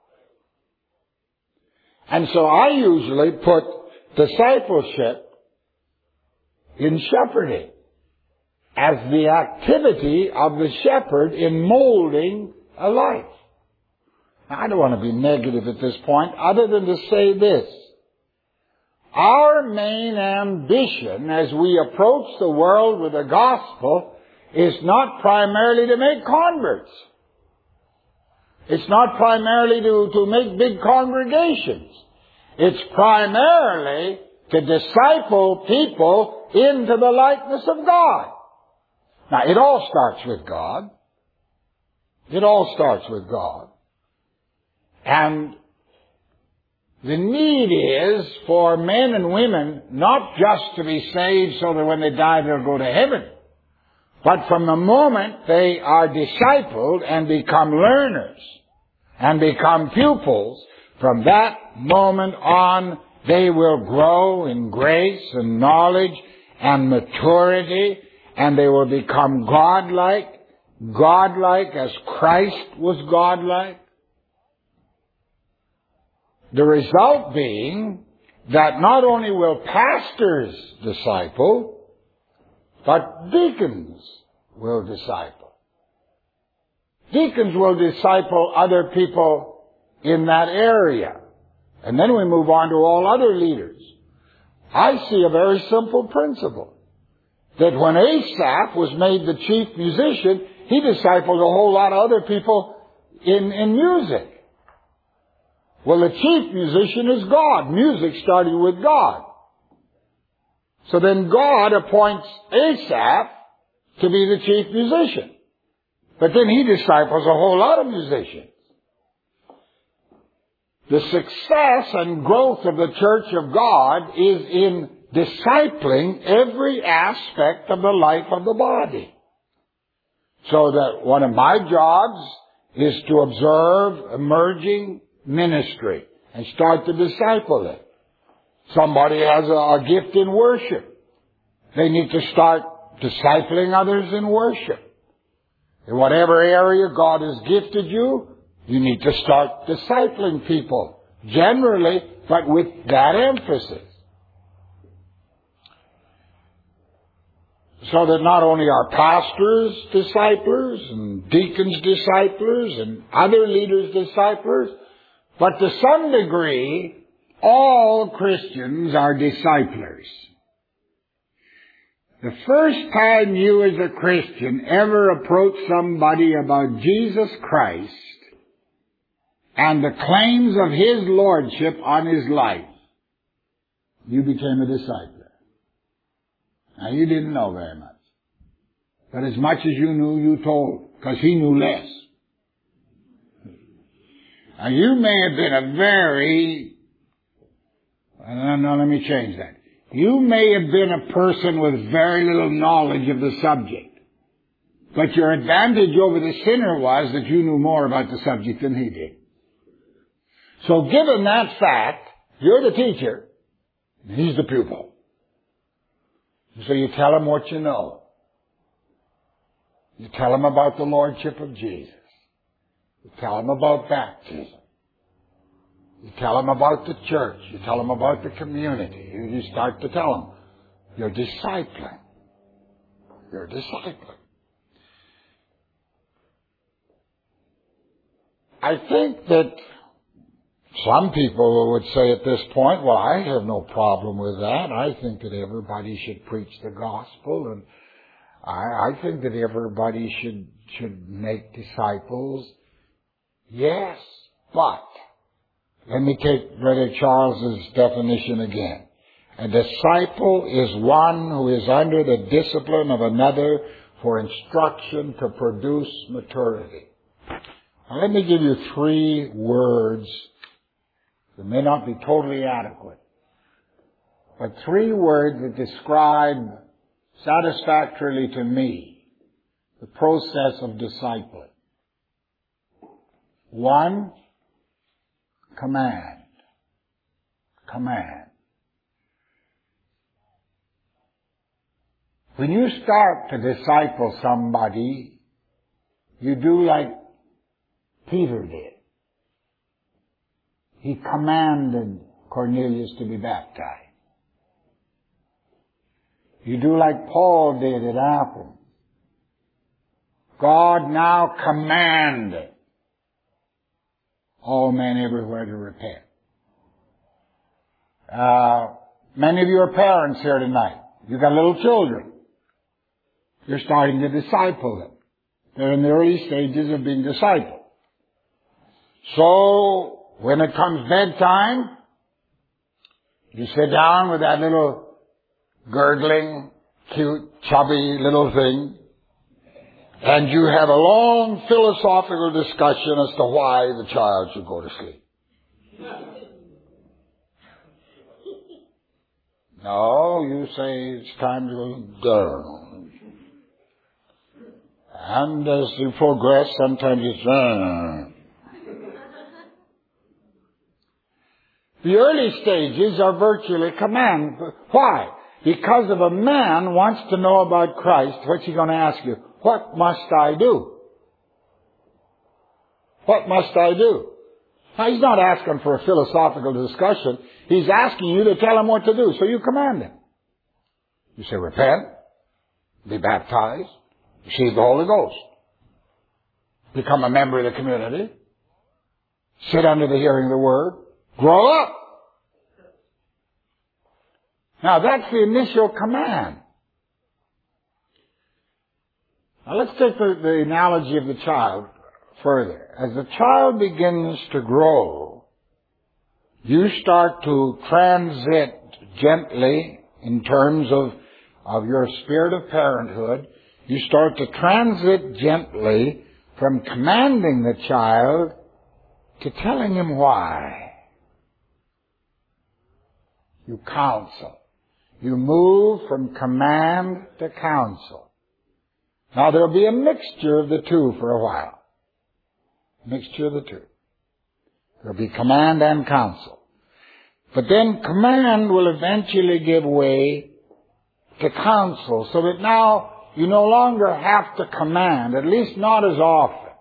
And so I usually put discipleship in shepherding as the activity of the shepherd in molding a life. Now, I don't want to be negative at this point other than to say this. Our main ambition as we approach the world with the gospel is not primarily to make converts. It's not primarily to, to make big congregations. It's primarily to disciple people into the likeness of God. Now, it all starts with God. It all starts with God. And the need is for men and women not just to be saved so that when they die they'll go to heaven, but from the moment they are discipled and become learners and become pupils, from that moment on they will grow in grace and knowledge and maturity, and they will become godlike, godlike as Christ was godlike. The result being that not only will pastors disciple, but deacons will disciple. Deacons will disciple other people in that area. And then we move on to all other leaders. I see a very simple principle. That when Asaph was made the chief musician, he discipled a whole lot of other people in, in music. Well, the chief musician is God. Music started with God. So then God appoints Asaph to be the chief musician. But then he disciples a whole lot of musicians. The success and growth of the church of God is in discipling every aspect of the life of the body. So that one of my jobs is to observe emerging ministry and start to disciple it. Somebody has a, a gift in worship. They need to start discipling others in worship. In whatever area God has gifted you, you need to start discipling people, generally, but with that emphasis. So that not only are pastors disciplers and deacons disciplers and other leaders disciplers, but to some degree, all Christians are disciplers. The first time you as a Christian ever approached somebody about Jesus Christ and the claims of His Lordship on His life, you became a disciple. Now, you didn't know very much. But as much as you knew, you told, because He knew less. Now, you may have been a very, no, no, let me change that. You may have been a person with very little knowledge of the subject. But your advantage over the sinner was that you knew more about the subject than he did. So given that fact, you're the teacher, and he's the pupil. So you tell him what you know. You tell him about the Lordship of Jesus. You tell him about baptism. You tell him about the church. You tell him about the community. You, you start to tell him. You're discipling. You're discipling. I think that some people would say at this point, well, I have no problem with that. I think that everybody should preach the gospel, and I, I think that everybody should should make disciples. Yes, but let me take Brother Charles's definition again. A disciple is one who is under the discipline of another for instruction to produce maturity. Now, let me give you three words that may not be totally adequate, but three words that describe satisfactorily to me the process of discipling. One, command. Command. When you start to disciple somebody, you do like Peter did. He commanded Cornelius to be baptized. You do like Paul did at Athens. God now commanded all men everywhere to repent. Uh, many of you are parents here tonight. You've got little children. You're starting to disciple them. They're in the early stages of being discipled. So, when it comes bedtime, you sit down with that little gurgling, cute, chubby little thing, and you have a long philosophical discussion as to why the child should go to sleep. No, you say it's time to go down. And as you progress, sometimes it's uh, the early stages are virtually command. Why? Because if a man wants to know about Christ, what's he going to ask you? What must I do? What must I do? Now, he's not asking for a philosophical discussion. He's asking you to tell him what to do, so you command him. You say, repent, be baptized, receive the Holy Ghost, become a member of the community, sit under the hearing of the Word, grow up. Now, that's the initial command. Now, let's take the, the analogy of the child further. As the child begins to grow, you start to transit gently in terms of, of your spirit of parenthood. You start to transit gently from commanding the child to telling him why. You counsel. You move from command to counsel. Now, there'll be a mixture of the two for a while. Mixture of the two. There'll be command and counsel. But then command will eventually give way to counsel, so that now you no longer have to command, at least not as often.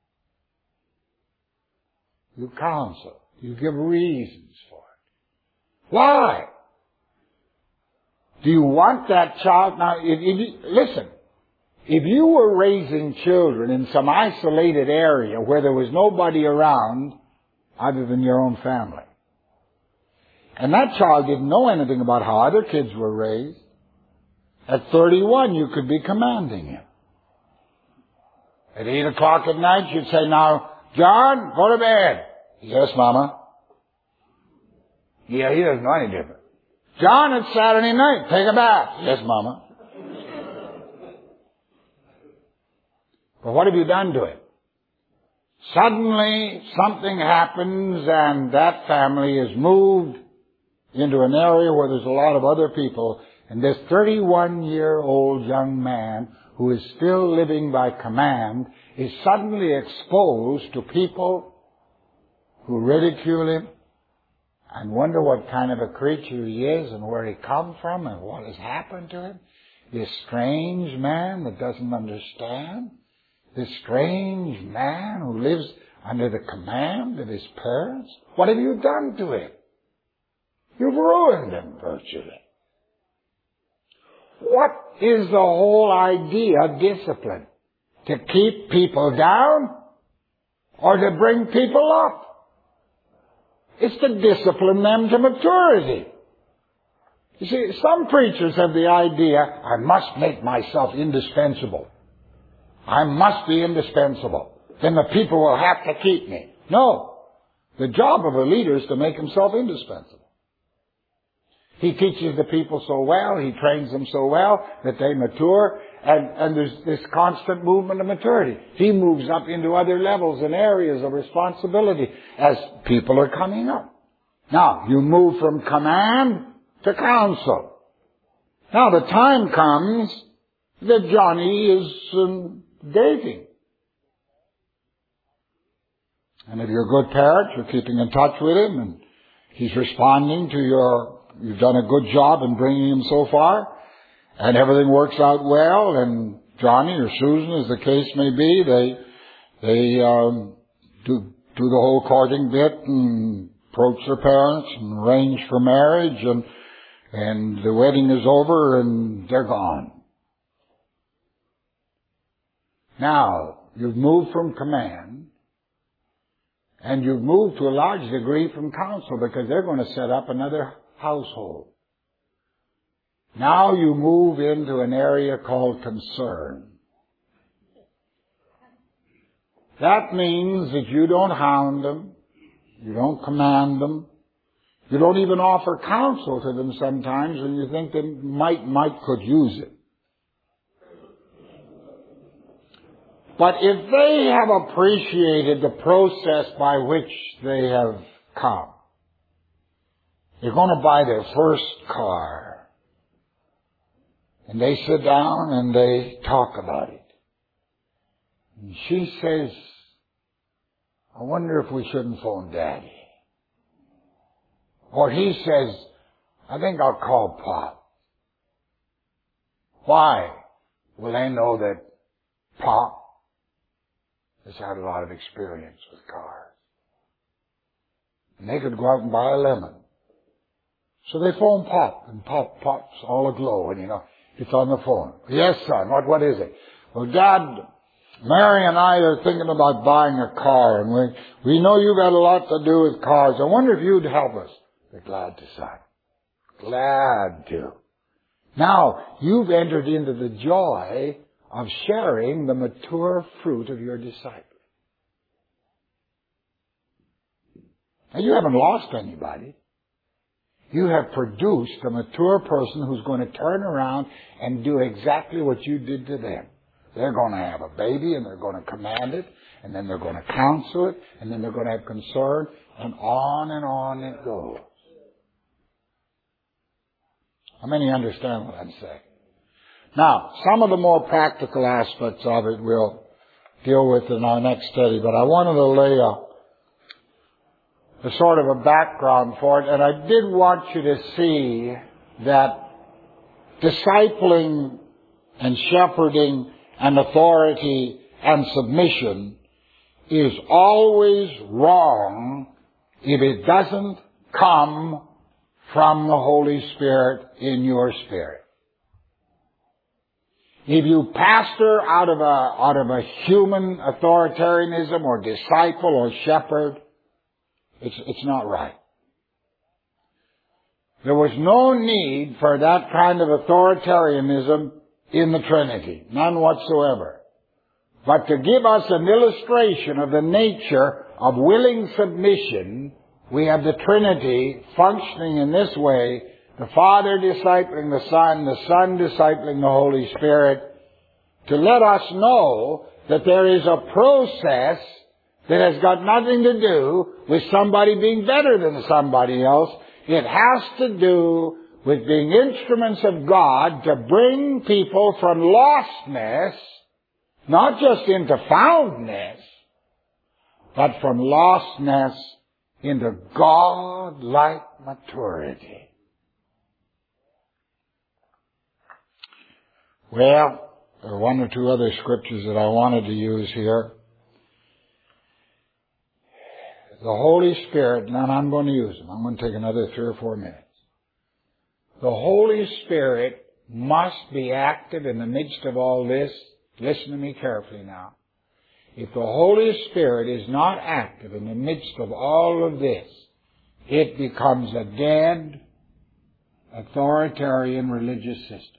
You counsel. You give reasons for it. Why? Do you want that child? Now, if, if you, listen, if you were raising children in some isolated area where there was nobody around other than your own family, and that child didn't know anything about how other kids were raised, At thirty-one, you could be commanding him. At eight o'clock at night, you'd say, now, John, go to bed. Yes, Mama. Yeah, he doesn't know any different. John, it's Saturday night. Take a bath. Yes, Mama. But what have you done to it? Suddenly, something happens and that family is moved into an area where there's a lot of other people. And this thirty-one-year-old young man who is still living by command is suddenly exposed to people who ridicule him and wonder what kind of a creature he is and where he comes from and what has happened to him. This strange man that doesn't understand. This strange man who lives under the command of his parents. What have you done to him? You've ruined him virtually. What is the whole idea of discipline? To keep people down or to bring people up? It's to discipline them to maturity. You see, some preachers have the idea, I must make myself indispensable. I must be indispensable. Then the people will have to keep me. No. The job of a leader is to make himself indispensable. He teaches the people so well, he trains them so well that they mature, and, and there's this constant movement of maturity. He moves up into other levels and areas of responsibility as people are coming up. Now, you move from command to counsel. Now, the time comes that Johnny is um, dating. And if you're a good parent, you're keeping in touch with him, and he's responding to your... You've done a good job in bringing him so far, and everything works out well, and Johnny or Susan, as the case may be, they they um, do do the whole courting bit and approach their parents and arrange for marriage, and and the wedding is over and they're gone. Now, you've moved from command, and you've moved to a large degree from counsel, because they're going to set up another household. Now you move into an area called concern. That means that you don't hound them, you don't command them, you don't even offer counsel to them sometimes when you think they might, might could use it. But if they have appreciated the process by which they have come, they're going to buy their first car. And they sit down and they talk about it. And she says, I wonder if we shouldn't phone Daddy. Or he says, I think I'll call Pop. Why? Well, they know that Pop has had a lot of experience with cars. And they could go out and buy a lemon. So they phone Pop, and Pop, Pop's all aglow, and you know, it's on the phone. Yes, son, what, what is it? Well, Dad, Mary and I are thinking about buying a car, and we, we know you've got a lot to do with cars. I wonder if you'd help us. They're glad to, son. Glad to. Now, you've entered into the joy of sharing the mature fruit of your disciple. And you haven't lost anybody. You have produced a mature person who's going to turn around and do exactly what you did to them. They're going to have a baby, and they're going to command it, and then they're going to counsel it, and then they're going to have concern, and on and on it goes. How many understand what I'm saying? Now, some of the more practical aspects of it we'll deal with in our next study, but I wanted to lay a a sort of a background for it, and I did want you to see that discipling and shepherding and authority and submission is always wrong if it doesn't come from the Holy Spirit in your spirit. If you pastor out of a, out of a human authoritarianism or disciple or shepherd, It's, it's not right. There was no need for that kind of authoritarianism in the Trinity. None whatsoever. But to give us an illustration of the nature of willing submission, we have the Trinity functioning in this way, the Father discipling the Son, the Son discipling the Holy Spirit, to let us know that there is a process that has got nothing to do with somebody being better than somebody else. It has to do with being instruments of God to bring people from lostness, not just into foundness, but from lostness into God-like maturity. Well, there are one or two other scriptures that I wanted to use here. The Holy Spirit, and I'm going to use them. I'm going to take another three or four minutes. The Holy Spirit must be active in the midst of all this. Listen to me carefully now. If the Holy Spirit is not active in the midst of all of this, it becomes a dead, authoritarian religious system.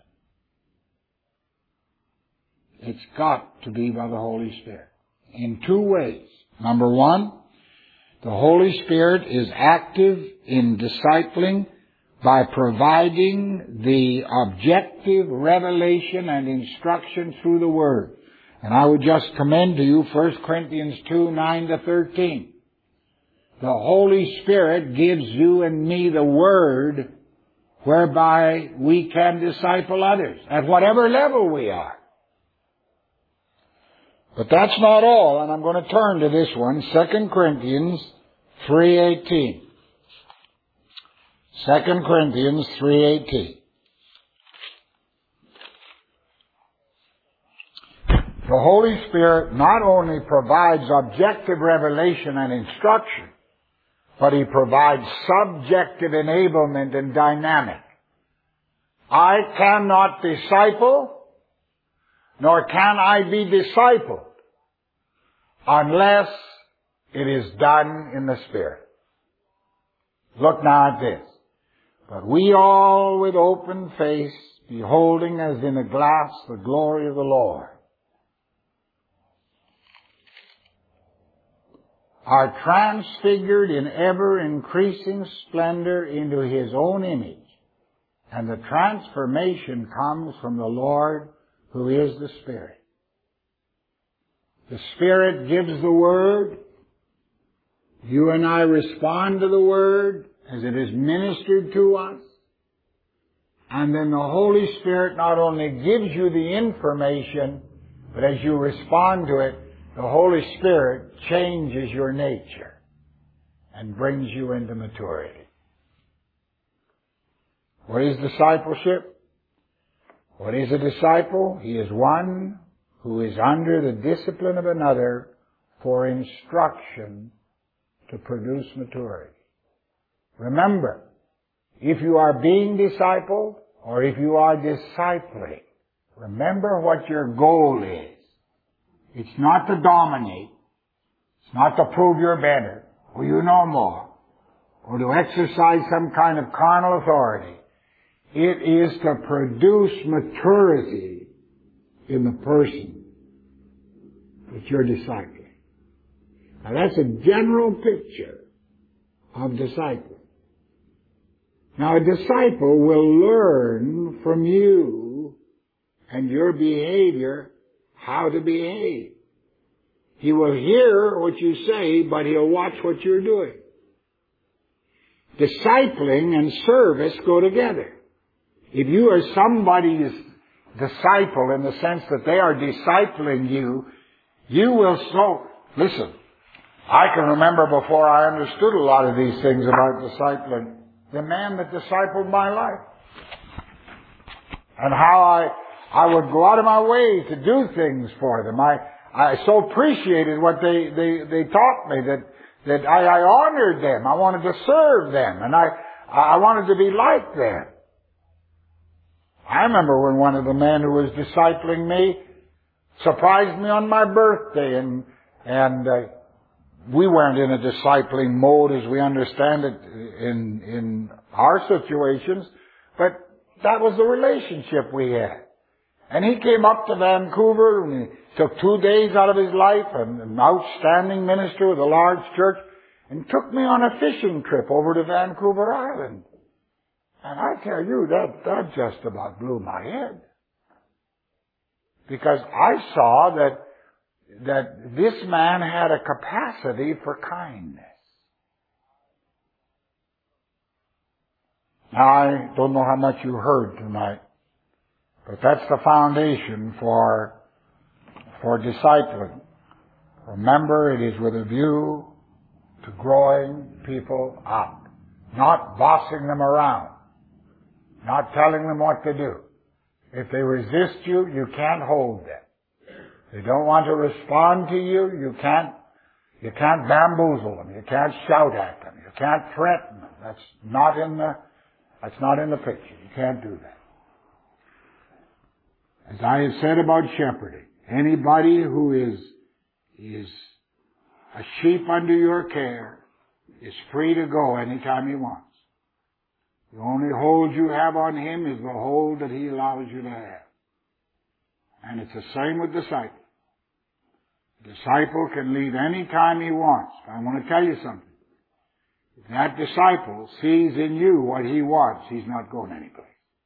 It's got to be by the Holy Spirit. In two ways. Number one, the Holy Spirit is active in discipling by providing the objective revelation and instruction through the Word. And I would just commend to you First Corinthians two, nine to thirteen. The Holy Spirit gives you and me the Word whereby we can disciple others at whatever level we are. But that's not all, and I'm going to turn to this one, Second Corinthians three eighteen. Second Corinthians three eighteen. The Holy Spirit not only provides objective revelation and instruction, but He provides subjective enablement and dynamic. I cannot disciple, nor can I be discipled, unless it is done in the Spirit. Look now at this. But we all with open face, beholding as in a glass the glory of the Lord, are transfigured in ever-increasing splendor into His own image. And the transformation comes from the Lord who is the Spirit. The Spirit gives the Word. You and I respond to the Word as it is ministered to us. And then the Holy Spirit not only gives you the information, but as you respond to it, the Holy Spirit changes your nature and brings you into maturity. What is discipleship? What is a disciple? He is one who is under the discipline of another for instruction to produce maturity. Remember, if you are being discipled or if you are discipling, remember what your goal is. It's not to dominate. It's not to prove you're better or you know more or to exercise some kind of carnal authority. It is to produce maturity in the person that you're discipling. Now that's a general picture of discipling. Now a disciple will learn from you and your behavior how to behave. He will hear what you say, but he'll watch what you're doing. Discipling and service go together. If you are somebody's disciple in the sense that they are discipling you, you will so... Listen, I can remember before I understood a lot of these things about discipling, the man that discipled my life. And how I I would go out of my way to do things for them. I I so appreciated what they, they, they taught me that, that I, I honored them. I wanted to serve them. And I, I wanted to be like them. I remember when one of the men who was discipling me surprised me on my birthday and, and, uh, we weren't in a discipling mode as we understand it in, in our situations, but that was the relationship we had. And he came up to Vancouver and he took two days out of his life, and an outstanding minister with a large church, and took me on a fishing trip over to Vancouver Island. And I tell you, that, that just about blew my head. Because I saw that, that this man had a capacity for kindness. Now, I don't know how much you heard tonight, but that's the foundation for, for discipling. Remember, it is with a view to growing people up, not bossing them around, not telling them what to do. If they resist you, you can't hold them. If they don't want to respond to you, you can't, you can't bamboozle them. You can't shout at them. You can't threaten them. That's not in the, that's not in the picture. You can't do that. As I have said about shepherding, anybody who is, is a sheep under your care is free to go anytime he wants. The only hold you have on him is the hold that he allows you to have. And it's the same with disciple. The disciple can leave any time he wants. But I want to tell you something. If that disciple sees in you what he wants, he's not going anyplace.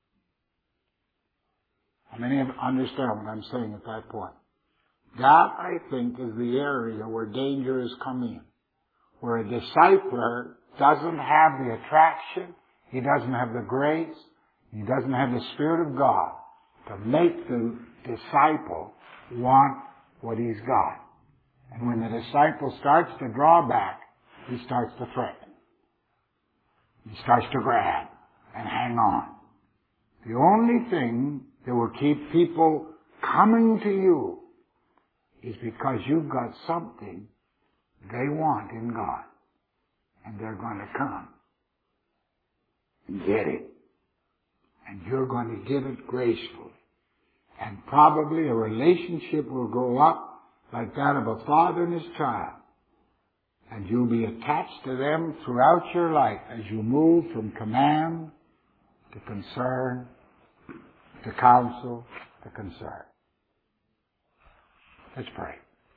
How many of you understand what I'm saying at that point? That, I think, is the area where danger has come in. Where a discipler doesn't have the attraction, he doesn't have the grace, he doesn't have the Spirit of God to make the disciple want what he's got. And when the disciple starts to draw back, he starts to threaten. He starts to grab and hang on. The only thing that will keep people coming to you is because you've got something they want in God. And they're going to come and get it. And you're going to give it gracefully. And probably a relationship will grow up like that of a father and his child. And you'll be attached to them throughout your life as you move from command to concern, to counsel, to concern. Let's pray.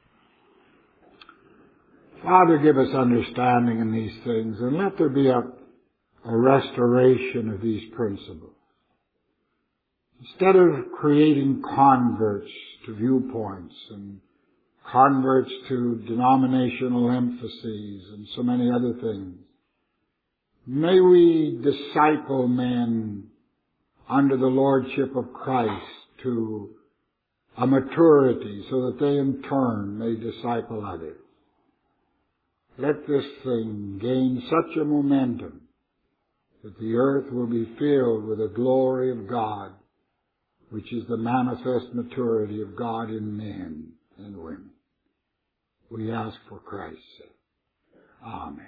Father, give us understanding in these things, and let there be a, a restoration of these principles. Instead of creating converts to viewpoints and converts to denominational emphases and so many other things, may we disciple men under the lordship of Christ to a maturity so that they in turn may disciple others. Let this thing gain such a momentum that the earth will be filled with the glory of God, which is the manifest maturity of God in men and women. We ask for Christ's sake. Amen.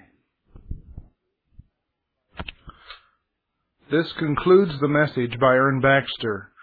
This concludes the message by Ern Baxter.